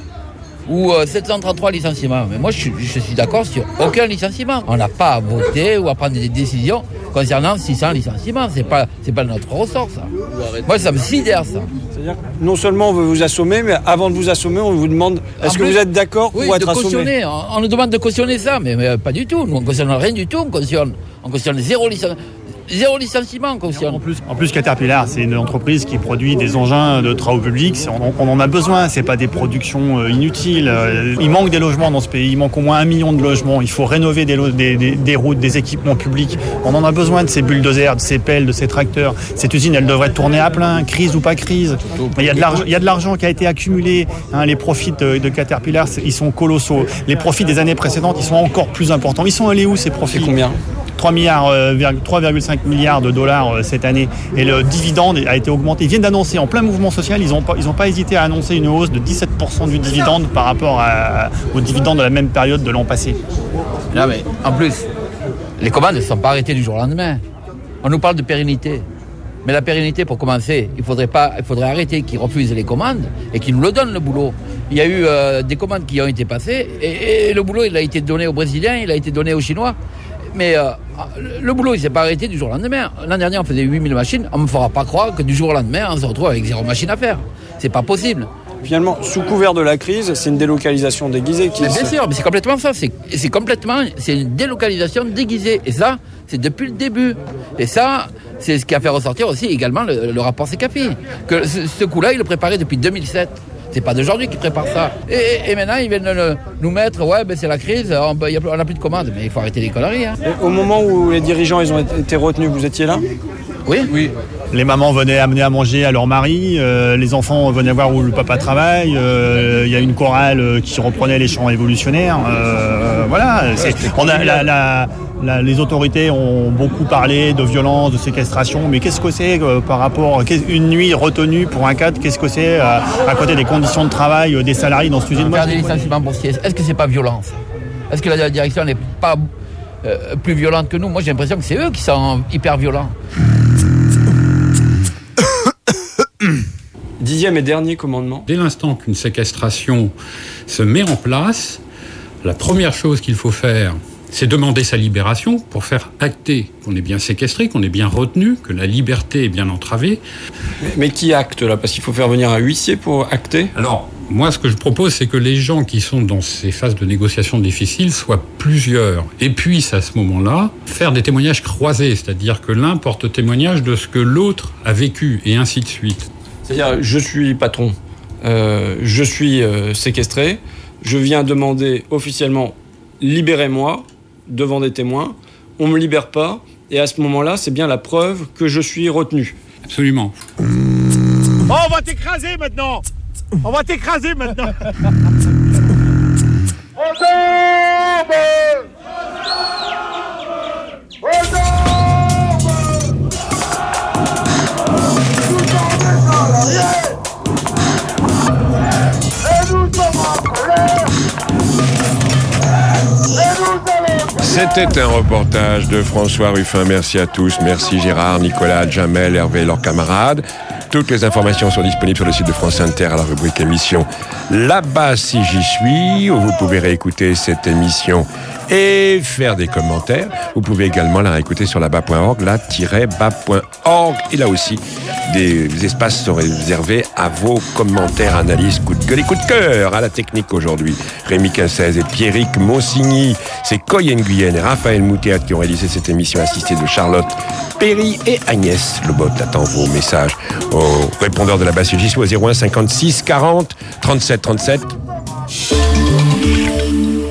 ou sept cent trente-trois licenciements. Mais moi, je suis, je suis d'accord sur aucun licenciement. On n'a pas à voter ou à prendre des décisions concernant six cents licenciements. C'est pas, c'est pas notre ressort, ça. Moi, ça me sidère, ça. C'est-à-dire que non seulement on veut vous assommer, mais avant de vous assommer, on vous demande est-ce que vous êtes d'accord pour oui, être de assommé ? Cautionner. On, on nous demande de cautionner ça, mais, mais pas du tout. Nous, on ne cautionne rien du tout. On cautionne, on cautionne zéro licenciement. Zéro licenciement, cautionne. En plus, en plus, Caterpillar, c'est une entreprise qui produit des engins de travaux publics. On, on en a besoin. C'est pas des productions inutiles. Il manque des logements dans ce pays. Il manque au moins un million de logements. Il faut rénover des, lo- des, des, des routes, des équipements publics. On en a besoin de ces bulldozers, de ces pelles, de ces tracteurs. Cette usine, elle devrait tourner à plein, crise ou pas crise. Il y a de l'argent, il y a de l'argent qui a été accumulé. Hein, les profits de, de Caterpillar, ils sont colossaux. Les profits des années précédentes, ils sont encore plus importants. Ils sont allés où ces profits ? C'est combien ? trois virgule cinq milliards de dollars cette année et le dividende a été augmenté. Ils viennent d'annoncer en plein mouvement social, ils n'ont pas, ils ont pas hésité à annoncer une hausse de dix-sept pour cent du dividende par rapport à, au dividende de la même période de l'an passé. Non mais en plus, les commandes ne sont pas arrêtées du jour au lendemain. On nous parle de pérennité. Mais la pérennité, pour commencer, il faudrait, pas, il faudrait arrêter qu'ils refusent les commandes et qu'ils nous le donnent, le boulot. Il y a eu euh, des commandes qui ont été passées et, et le boulot, il a été donné aux Brésiliens, il a été donné aux Chinois. Mais euh, le boulot, il ne s'est pas arrêté du jour au lendemain. L'an dernier, on faisait huit mille machines. On ne me fera pas croire que du jour au lendemain, on se retrouve avec zéro machine à faire. C'est pas possible. Finalement, sous couvert de la crise, c'est une délocalisation déguisée qui... Mais bien sûr, mais c'est complètement ça. C'est, c'est complètement... C'est une délocalisation déguisée. Et ça, c'est depuis le début. Et ça, c'est ce qui a fait ressortir aussi également le, le rapport Secafi. Que ce, ce coup-là, il le préparait depuis deux mille sept. C'est pas d'aujourd'hui qu'ils préparent ça. Et, et maintenant, ils viennent le, nous mettre, ouais, ben c'est la crise, on n'a plus de commandes. Mais il faut arrêter les conneries. Hein. Et au moment où les dirigeants ils ont été retenus, vous étiez là ? Oui. Oui. Les mamans venaient amener à manger à leur mari, euh, les enfants venaient voir où le papa travaille, il euh, y a une chorale qui reprenait les chants révolutionnaires. Euh, voilà, c'est, on a, la, la, la, les autorités ont beaucoup parlé de violence, de séquestration, mais qu'est-ce que c'est euh, par rapport à une nuit retenue pour un cadre, qu'est-ce que c'est euh, à côté des conditions de travail euh, des salariés dans cette usine ? Faire des licenciements boursiers, est-ce que c'est pas violent ça ? Est-ce que la direction n'est pas euh, plus violente que nous ? Moi j'ai l'impression que c'est eux qui sont hyper violents. Dixième et dernier commandement. Dès l'instant qu'une séquestration se met en place, la première chose qu'il faut faire, c'est demander sa libération pour faire acter qu'on est bien séquestré, qu'on est bien retenu, que la liberté est bien entravée. Mais, mais qui acte là ? Parce qu'il faut faire venir un huissier pour acter. Alors, moi, ce que je propose, c'est que les gens qui sont dans ces phases de négociation difficiles soient plusieurs et puissent à ce moment-là faire des témoignages croisés, c'est-à-dire que l'un porte témoignage de ce que l'autre a vécu et ainsi de suite. C'est-à-dire, je suis patron, euh, je suis euh, séquestré, je viens demander officiellement « libérez-moi » devant des témoins, on ne me libère pas, et à ce moment-là, c'est bien la preuve que je suis retenu. Absolument. Oh, on va t'écraser maintenant. On va t'écraser maintenant. C'était un reportage de François Ruffin. Merci à tous. Merci Gérard, Nicolas, Jamel, Hervé et leurs camarades. Toutes les informations sont disponibles sur le site de France Inter à la rubrique émission Là-bas si j'y suis, où vous pouvez réécouter cette émission et faire des commentaires. Vous pouvez également la réécouter sur là-bas point org, là tiret bas point org. Et là aussi, des espaces sont réservés à vos commentaires, analyses, coups de gueule et coups de cœur. À la technique aujourd'hui, Rémi Cassez et Pierrick Monsigny. C'est Coy Nguyen et Raphaël Moutéat qui ont réalisé cette émission, assistée de Charlotte Perry et Agnès Lobot. Attends vos messages au répondeur de la basse J S O au zéro un cinquante-six quarante trente-sept trente-sept.